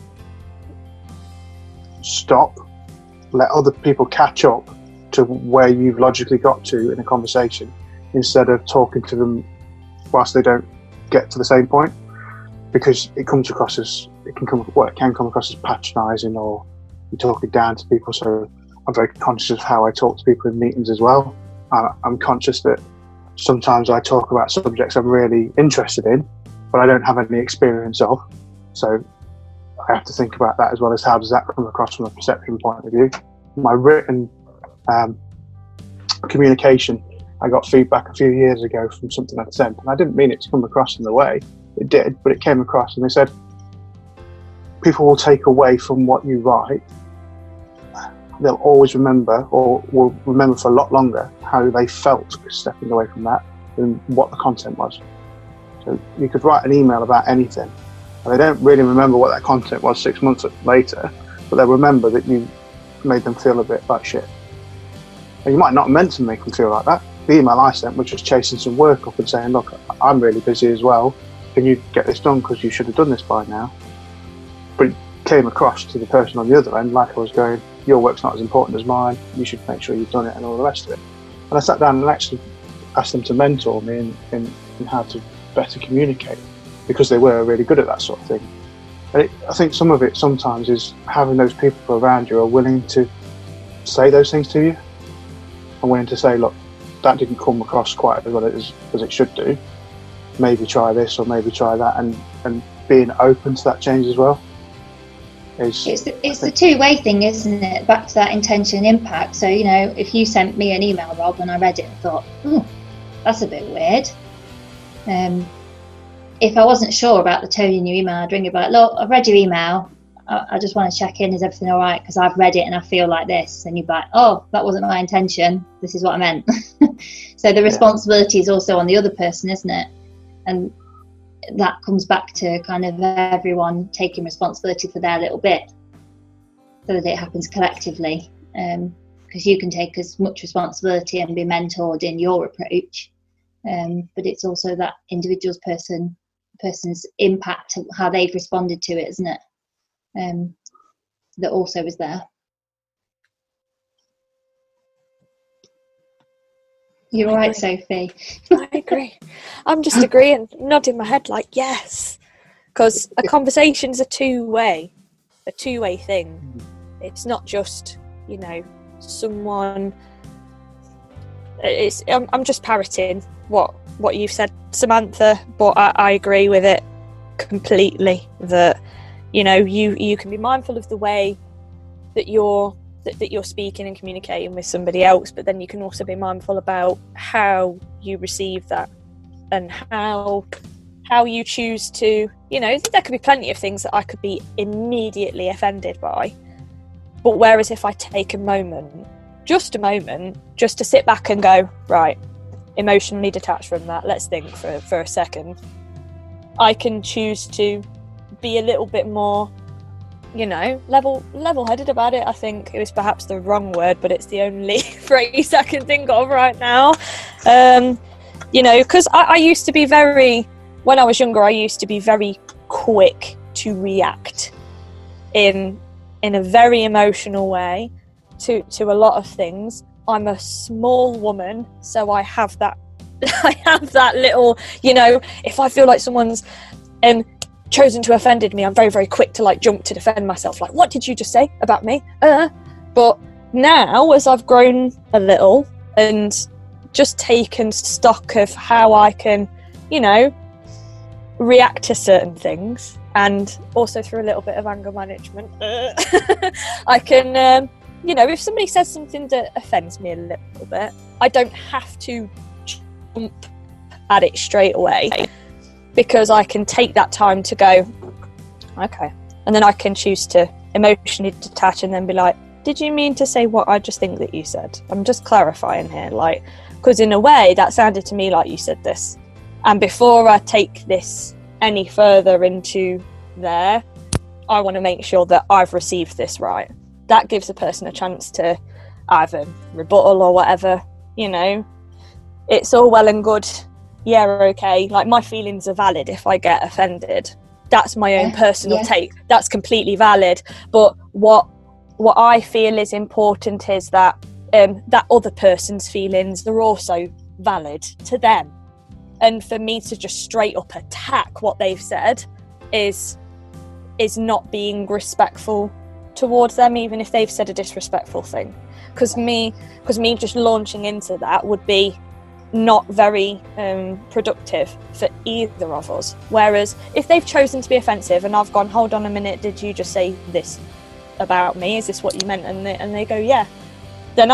A: stop, let other people catch up to where you've logically got to in a conversation, instead of talking to them whilst they don't get to the same point, because it can come across as patronising, or you're talking down to people." So I'm very conscious of how I talk to people in meetings as well. I'm conscious that sometimes I talk about subjects I'm really interested in, but I don't have any experience of. So I have to think about that, as well as how does that come across from a perception point of view. My written communication, I got feedback a few years ago from something I'd sent, and I didn't mean it to come across in the way it did, but it came across, and they said, people will take away from what you write. They'll always remember, or will remember for a lot longer, how they felt stepping away from that than what the content was. So you could write an email about anything, and they don't really remember what that content was 6 months later, but they'll remember that you made them feel a bit like shit. And you might not have meant to make them feel like that. The email I sent was just chasing some work up and saying, "Look, I'm really busy as well. Can you get this done, because you should have done this by now?" But it came across to the person on the other end like I was going, "Your work's not as important as mine. You should make sure you've done it," and all the rest of it. And I sat down and actually asked them to mentor me in how to better communicate, because they were really good at that sort of thing. And I think some of it sometimes is having those people around you who are willing to say those things to you, and willing to say, "Look, that didn't come across quite as well as it should do. Maybe try this, or maybe try that," and being open to that change as well. It's
D: the two-way thing, isn't it? Back to that intention impact. So, if you sent me an email, Rob, and I read it and thought, that's a bit weird. If I wasn't sure about the tone in your email, I'd ring you back, "Look, I've read your email. I just want to check in. Is everything all right? Because I've read it and I feel like this." And you're like, "Oh, that wasn't my intention. This is what I meant." So the responsibility is also on the other person, isn't it? And that comes back to kind of everyone taking responsibility for their little bit, so that it happens collectively. Because you can take as much responsibility and be mentored in your approach, but it's also that individual's person's impact, how they've responded to it, isn't it? That also is there. You're right, Sophie.
B: I agree. I'm just agreeing, nodding my head like yes, because a conversation's a two-way thing. It's not just someone. I'm just parroting what you've said, Samantha, but I agree with it completely. That you can be mindful of the way that you're speaking and communicating with somebody else, but then you can also be mindful about how you receive that and how you choose to, there could be plenty of things that I could be immediately offended by, but whereas if I take a moment just to sit back and go, right, emotionally detached from that, let's think for a second, I can choose to be a little bit more level-headed about it. I think it was perhaps the wrong word, but it's the only phrase I can think of right now. Because I used to be when I was younger, I used to be very quick to react in a very emotional way to a lot of things. I'm a small woman, so I have that little, if I feel like someone's chosen to offended me, I'm very, very quick to jump to defend myself. Like, what did you just say about me? But now, as I've grown a little and just taken stock of how I can, react to certain things, and also through a little bit of anger management, I can, you know, if somebody says something that offends me a little bit, I don't have to jump at it straight away, because I can take that time to go, okay, and then I can choose to emotionally detach and then be like, did you mean to say what I just think that you said? I'm just clarifying here, like, because in a way that sounded to me like you said this. And before I take this any further into there, I want to make sure that I've received this right. That gives a person a chance to either rebuttal or whatever, you know. It's all well and good, yeah, okay, like my feelings are valid if I get offended. That's my own personal take. That's completely valid. But what I feel is important is that that other person's feelings are also valid to them. And for me to just straight up attack what they've said is not being respectful towards them, even if they've said a disrespectful thing. Because me just launching into that would be not very productive for either of us. Whereas if they've chosen to be offensive and I've gone, hold on a minute, did you just say this about me? Is this what you meant? And they go, yeah. Then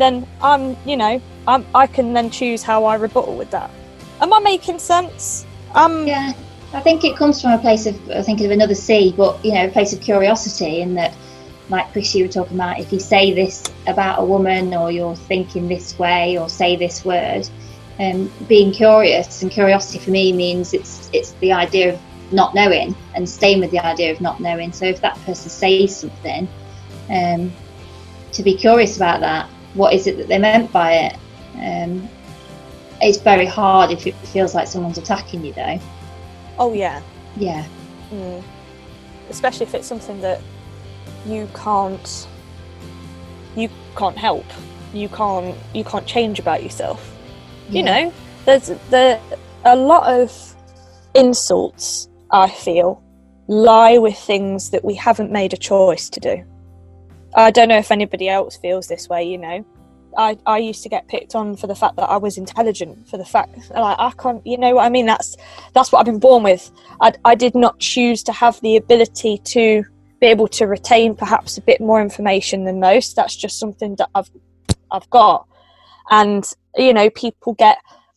B: I can then choose how I rebuttal with that. Am I making sense?
D: Yeah, I think it comes from a place of, I think of another C, but, you know, a place of curiosity, in that, like Chris, you were talking about, if you say this about a woman, or you're thinking this way, or say this word, being curious, and curiosity for me means it's the idea of not knowing and staying with the idea of not knowing. So if that person says something, to be curious about that, what is it that they meant by it? It's very hard if it feels like someone's attacking you, though.
B: Oh yeah.
D: Yeah.
B: Especially if it's something that you can't help. You can't change about yourself. Yeah. You know, there's a lot of insults, I feel, lie with things that we haven't made a choice to do. I don't know if anybody else feels this way, you know. I used to get picked on for the fact that I was intelligent, for the fact, like, I can't, you know what I mean? That's what I've been born with. I did not choose to have the ability to be able to retain perhaps a bit more information than most. That's just something that I've got. And, you know, people get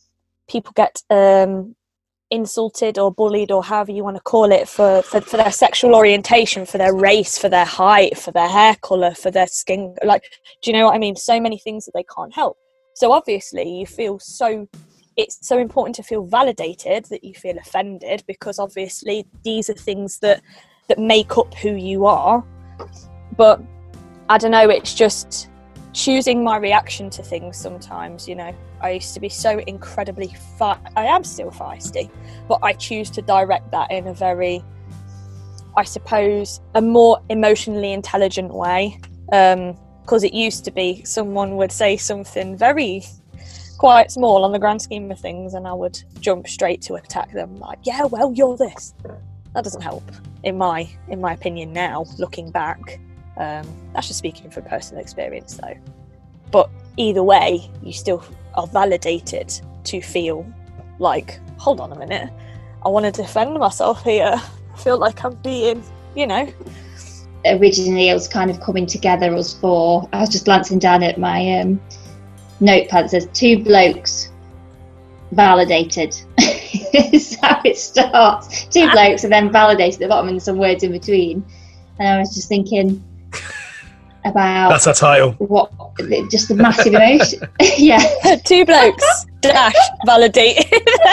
B: insulted or bullied, or however you want to call it, for their sexual orientation, for their race, for their height, for their hair colour, for their skin, like, do you know what I mean? So many things that they can't help. So obviously you feel it's so important to feel validated, that you feel offended, because obviously these are things that make up who you are. But I don't know, it's just choosing my reaction to things sometimes, you know. I used to be so incredibly I am still feisty, but I choose to direct that in a very, I suppose, a more emotionally intelligent way. Because it used to be someone would say something very quite small on the grand scheme of things, and I would jump straight to attack them, like, yeah, well, you're this. That doesn't help, in my opinion now, looking back. That's just speaking from personal experience, though. But either way, you still are validated to feel like, hold on a minute, I want to defend myself here. I feel like I'm being, you know.
D: Originally, it was kind of coming together as four. I was just glancing down at my notepad. It says 2 blokes validated. That's how it starts. 2 blokes and then validated at the bottom, and some words in between. And I was just thinking about,
C: that's our title.
D: What, just the massive emotion. Yeah.
B: 2 blokes validated.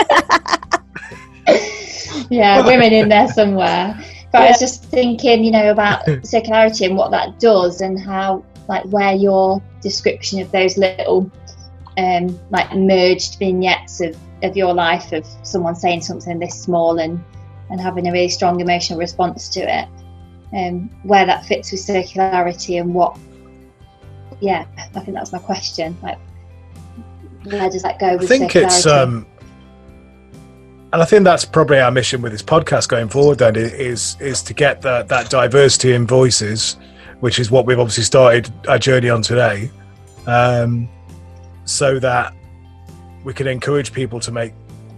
D: Yeah, women in there somewhere. But yeah. I was just thinking, you know, about circularity and what that does, and how, like, where your description of those little like merged vignettes of your life, of someone saying something this small and having a really strong emotional response to it, where that fits with circularity, and what, yeah, I think that's my question, like, where does that go with circularity? I think it's
C: and I think that's probably our mission with this podcast going forward, then, is to get that diversity in voices, which is what we've obviously started our journey on today, so that we can encourage people to make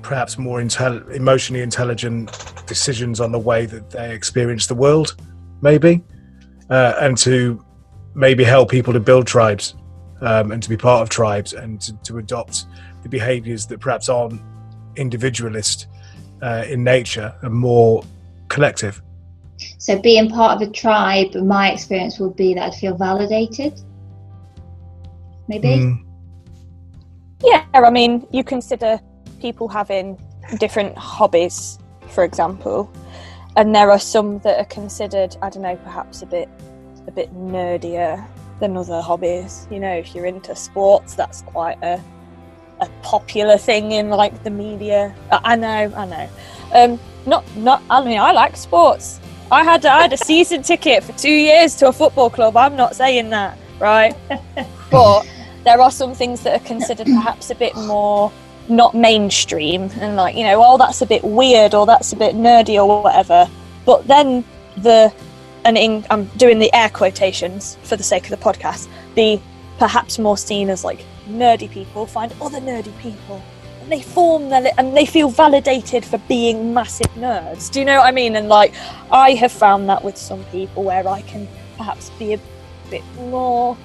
C: perhaps more emotionally intelligent decisions on the way that they experience the world, maybe, and to maybe help people to build tribes, and to be part of tribes, and to adopt the behaviours that perhaps aren't individualist in nature and more collective.
D: So being part of a tribe, my experience would be that I'd feel validated, maybe.
B: Yeah, I mean, you consider people having different hobbies, for example, and there are some that are considered, I don't know, perhaps a bit nerdier than other hobbies. You know, if you're into sports, that's quite a popular thing in like the media. I know. Not. I mean, I like sports. I had a season ticket for 2 years to a football club. I'm not saying that, right? But there are some things that are considered perhaps a bit more not mainstream, and like, you know, oh, that's a bit weird, or that's a bit nerdy, or whatever. But then I'm doing the air quotations for the sake of the podcast, the perhaps more seen as like nerdy people find other nerdy people, and they form and they feel validated for being massive nerds. Do you know what I mean? And like, I have found that with some people where I can perhaps be a bit more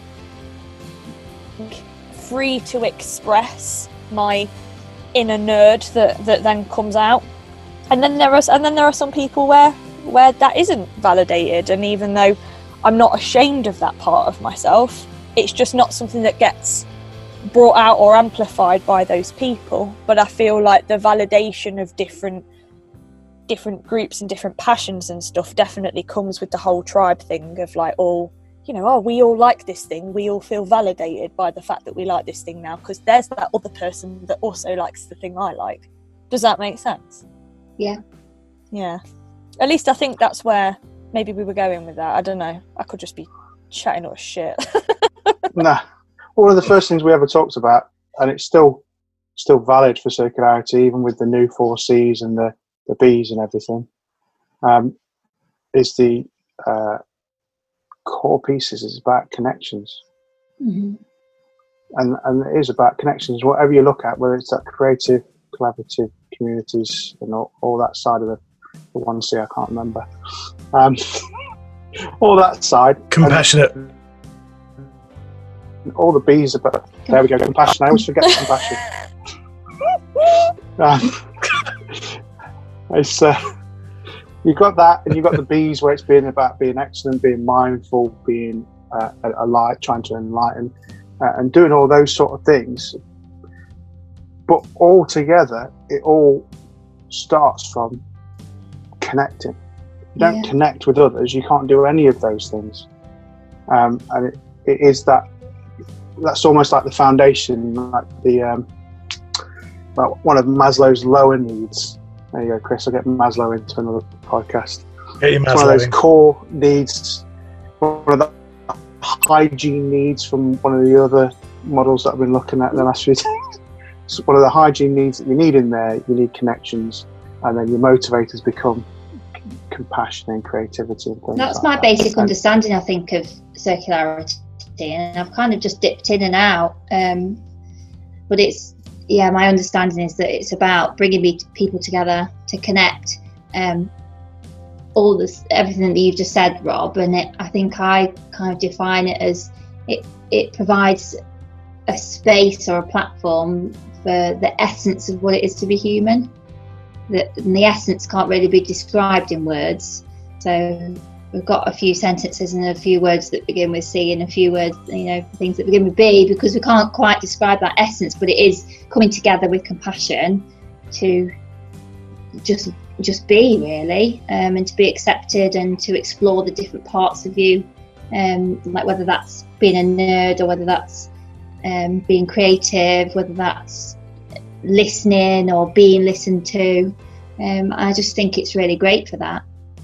B: free to express my inner nerd that then comes out. And then there are some people where that isn't validated, and even though I'm not ashamed of that part of myself, it's just not something that gets brought out or amplified by those people. But I feel like the validation of different groups and different passions and stuff definitely comes with the whole tribe thing of like, all, you know, oh, we all like this thing, we all feel validated by the fact that we like this thing now because there's that other person that also likes the thing I like. Does that make sense?
D: Yeah.
B: At least I think that's where maybe we were going with that. I don't know, I could just be chatting all shit.
A: Nah, one of the first things we ever talked about, and it's still valid for circularity, even with the new 4 C's and the B's and everything, is the core pieces is about connections.
D: Mm-hmm.
A: And it is about connections, whatever you look at, whether it's that creative, collaborative communities and all that side of the 1C, I can't remember. All that side.
C: Compassionate.
A: And all the B's about, there we go, compassion. I always forget compassion. It's you've got that, and you've got the B's where it's being about being excellent, being mindful, being a light, trying to enlighten, and doing all those sort of things. But all together, it all starts from connecting. If you don't connect with others, you can't do any of those things. And it is that's almost like the foundation, like the one of Maslow's lower needs. There you go, Chris. I'll get Maslow into another podcast. It's one of those core needs, one of the hygiene needs from one of the other models that I've been looking at in the last few days. So one of the hygiene needs that you need in there, you need connections, and then your motivators become compassion and creativity and things.
D: That's my basic understanding, I think, of circularity, and I've kind of just dipped in and out. But it's, my understanding is that it's about bringing people together to connect. Everything that you've just said, Rob, and I think I kind of define it as it provides a space or a platform for the essence of what it is to be human. And the essence can't really be described in words. So we've got a few sentences and a few words that begin with C and a few words, things that begin with B, because we can't quite describe that essence, but it is coming together with compassion to just be, really, and to be accepted and to explore the different parts of you, like whether that's being a nerd or whether that's being creative, whether that's listening or being listened to. I just think it's really great for that.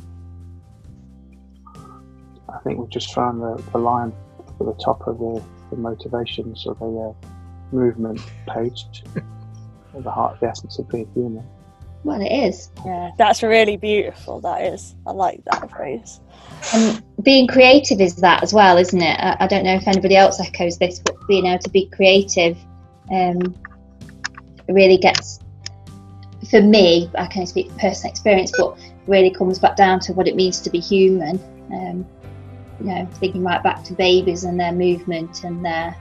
A: I think we've just found the line at the top of the motivations of the movement page. The heart, the essence of being human.
D: Well, it is.
B: Yeah, that's really beautiful. That is. I like that phrase.
D: And being creative is that as well, isn't it? I don't know if anybody else echoes this, but being able to be creative really gets for me, I can only speak from personal experience, but really comes back down to what it means to be human. You know, thinking right back to babies and their movement and their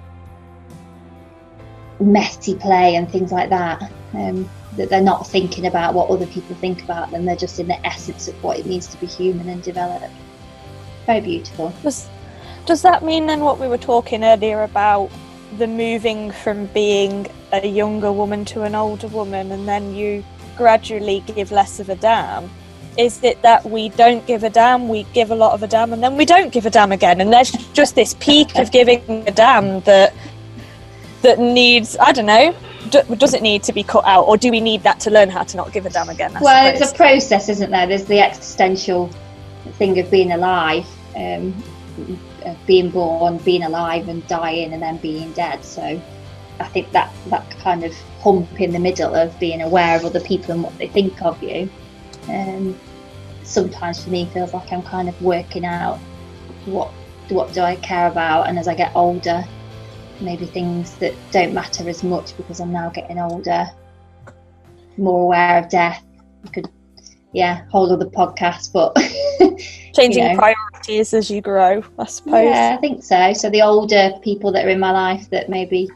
D: messy play and things like that, that they're not thinking about what other people think about them, they're just in the essence of what it means to be human and develop. Very beautiful.
B: Does that mean then what we were talking earlier about the moving from being a younger woman to an older woman, and then you gradually give less of a damn? Is it that we don't give a damn, we give a lot of a damn, and then we don't give a damn again, and there's just this peak of giving a damn that needs, I don't know, does it need to be cut out, or do we need that to learn how to not give a damn again?
D: Well, it's a process, isn't there? There's the existential thing of being alive, being born, being alive and dying and then being dead. So I think that kind of hump in the middle of being aware of other people and what they think of you, sometimes for me feels like I'm kind of working out what do I care about, and as I get older, maybe things that don't matter as much because I'm now getting older, more aware of death. You could, whole other podcast, but
B: changing priorities as you grow, I suppose.
D: Yeah, I think so. So the older people that are in my life that maybe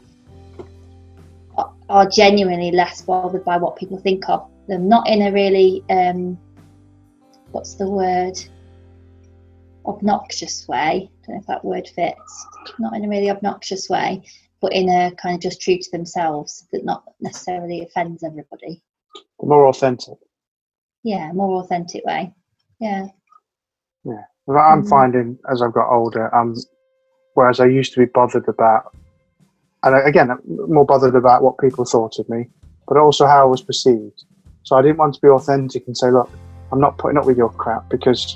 D: are genuinely less bothered by what people think of them, not in a really what's the word, obnoxious way. I don't know if that word fits. Not in a really obnoxious way, but in a kind of just true to themselves, that not necessarily offends everybody.
A: More authentic.
D: Yeah, more authentic way. Yeah.
A: Yeah. Well, I'm finding as I've got older, whereas I used to be bothered about, and again, more bothered about what people thought of me, but also how I was perceived. So I didn't want to be authentic and say, look, I'm not putting up with your crap because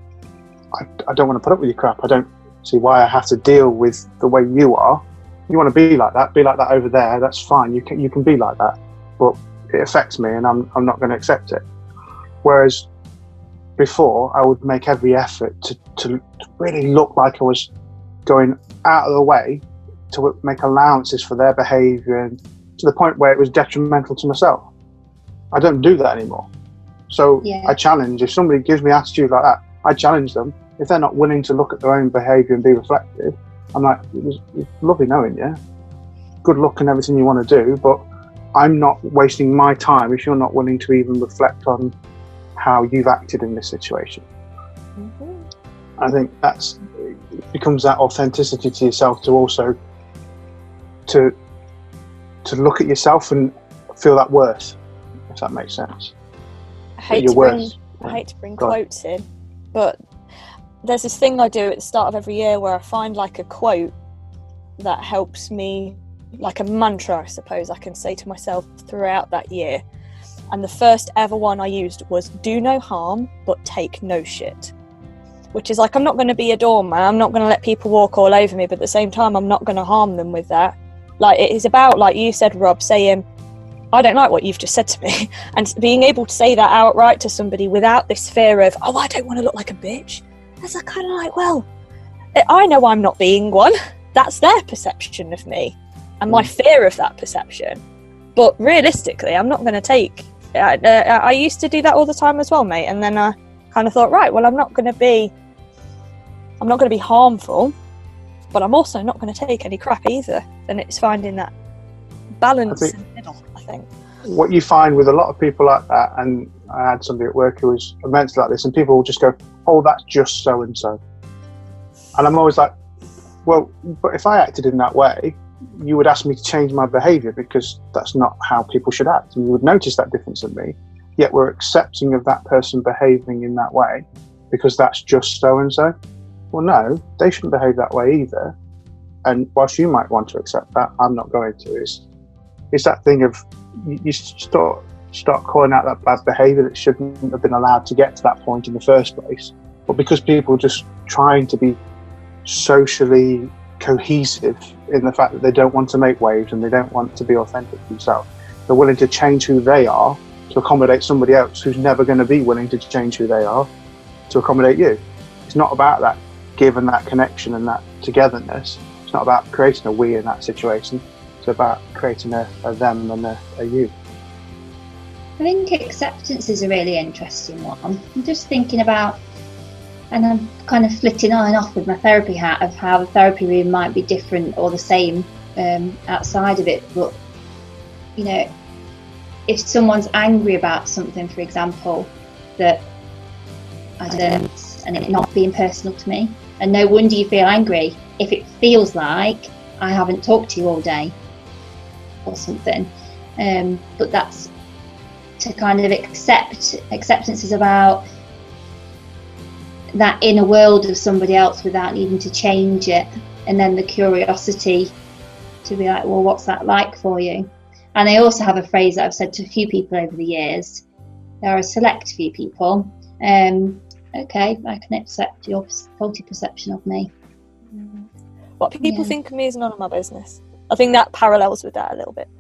A: I don't want to put up with your crap. I don't see why I have to deal with the way you are. You want to be like that over there, that's fine. You can be like that, but it affects me and I'm not going to accept it. Whereas before, I would make every effort to really look like I was going out of the way to make allowances for their behaviour, and to the point where it was detrimental to myself. I don't do that anymore. So I challenge, if somebody gives me attitude like that, I challenge them. If they're not willing to look at their own behaviour and be reflective, I'm like, it's lovely knowing you. Good luck in everything you want to do, but I'm not wasting my time if you're not willing to even reflect on how you've acted in this situation. Mm-hmm. I think it becomes that authenticity to yourself to also to look at yourself and feel that worth, if that makes sense.
B: I hate to bring quotes in, but there's this thing I do at the start of every year where I find like a quote that helps me, like a mantra, I suppose I can say to myself throughout that year. And the first ever one I used was, do no harm, but take no shit. Which is like, I'm not going to be a doormat, I'm not going to let people walk all over me, but at the same time, I'm not going to harm them with that. Like, it is about, like you said, Rob, saying, I don't like what you've just said to me. And being able to say that outright to somebody without this fear of, oh, I don't want to look like a bitch. That's like, kind of like, well, I know I'm not being one. That's their perception of me and my fear of that perception. But realistically, I'm not going to take... I used to do that all the time as well, mate. And then I kind of thought, right, well, I'm not going to be harmful, but I'm also not going to take any crap either. And it's finding that balance in the middle, I think.
A: What you find with a lot of people like that, and I had somebody at work who was immensely like this, and people will just go, oh, that's just so-and-so. And I'm always like, well, but if I acted in that way, you would ask me to change my behaviour, because that's not how people should act. And you would notice that difference in me, yet we're accepting of that person behaving in that way because that's just so-and-so. Well, no, they shouldn't behave that way either. And whilst you might want to accept that, I'm not going to. It's that thing of you start calling out that bad behaviour that shouldn't have been allowed to get to that point in the first place. But because people are just trying to be socially cohesive in the fact that they don't want to make waves and they don't want to be authentic themselves, they're willing to change who they are to accommodate somebody else who's never going to be willing to change who they are to accommodate you. It's not about that give and that connection and that togetherness. It's not about creating a we in that situation. It's about creating a them and a you.
D: I think acceptance is a really interesting one. I'm just thinking about, and I'm kind of flitting on and off with my therapy hat of how the therapy room might be different or the same outside of it. But, you know, if someone's angry about something, for example, that I don't, and it not being personal to me, and no wonder you feel angry if it feels like I haven't talked to you all day or something. But that's to kind of acceptance is about that inner world of somebody else without needing to change it, and then the curiosity to be like, well, what's that like for you? And I also have a phrase that I've said to a few people over the years. There are a select few people. Okay, I can accept your faulty perception of me.
B: What people think of me is none of my business. I think that parallels with that a little bit.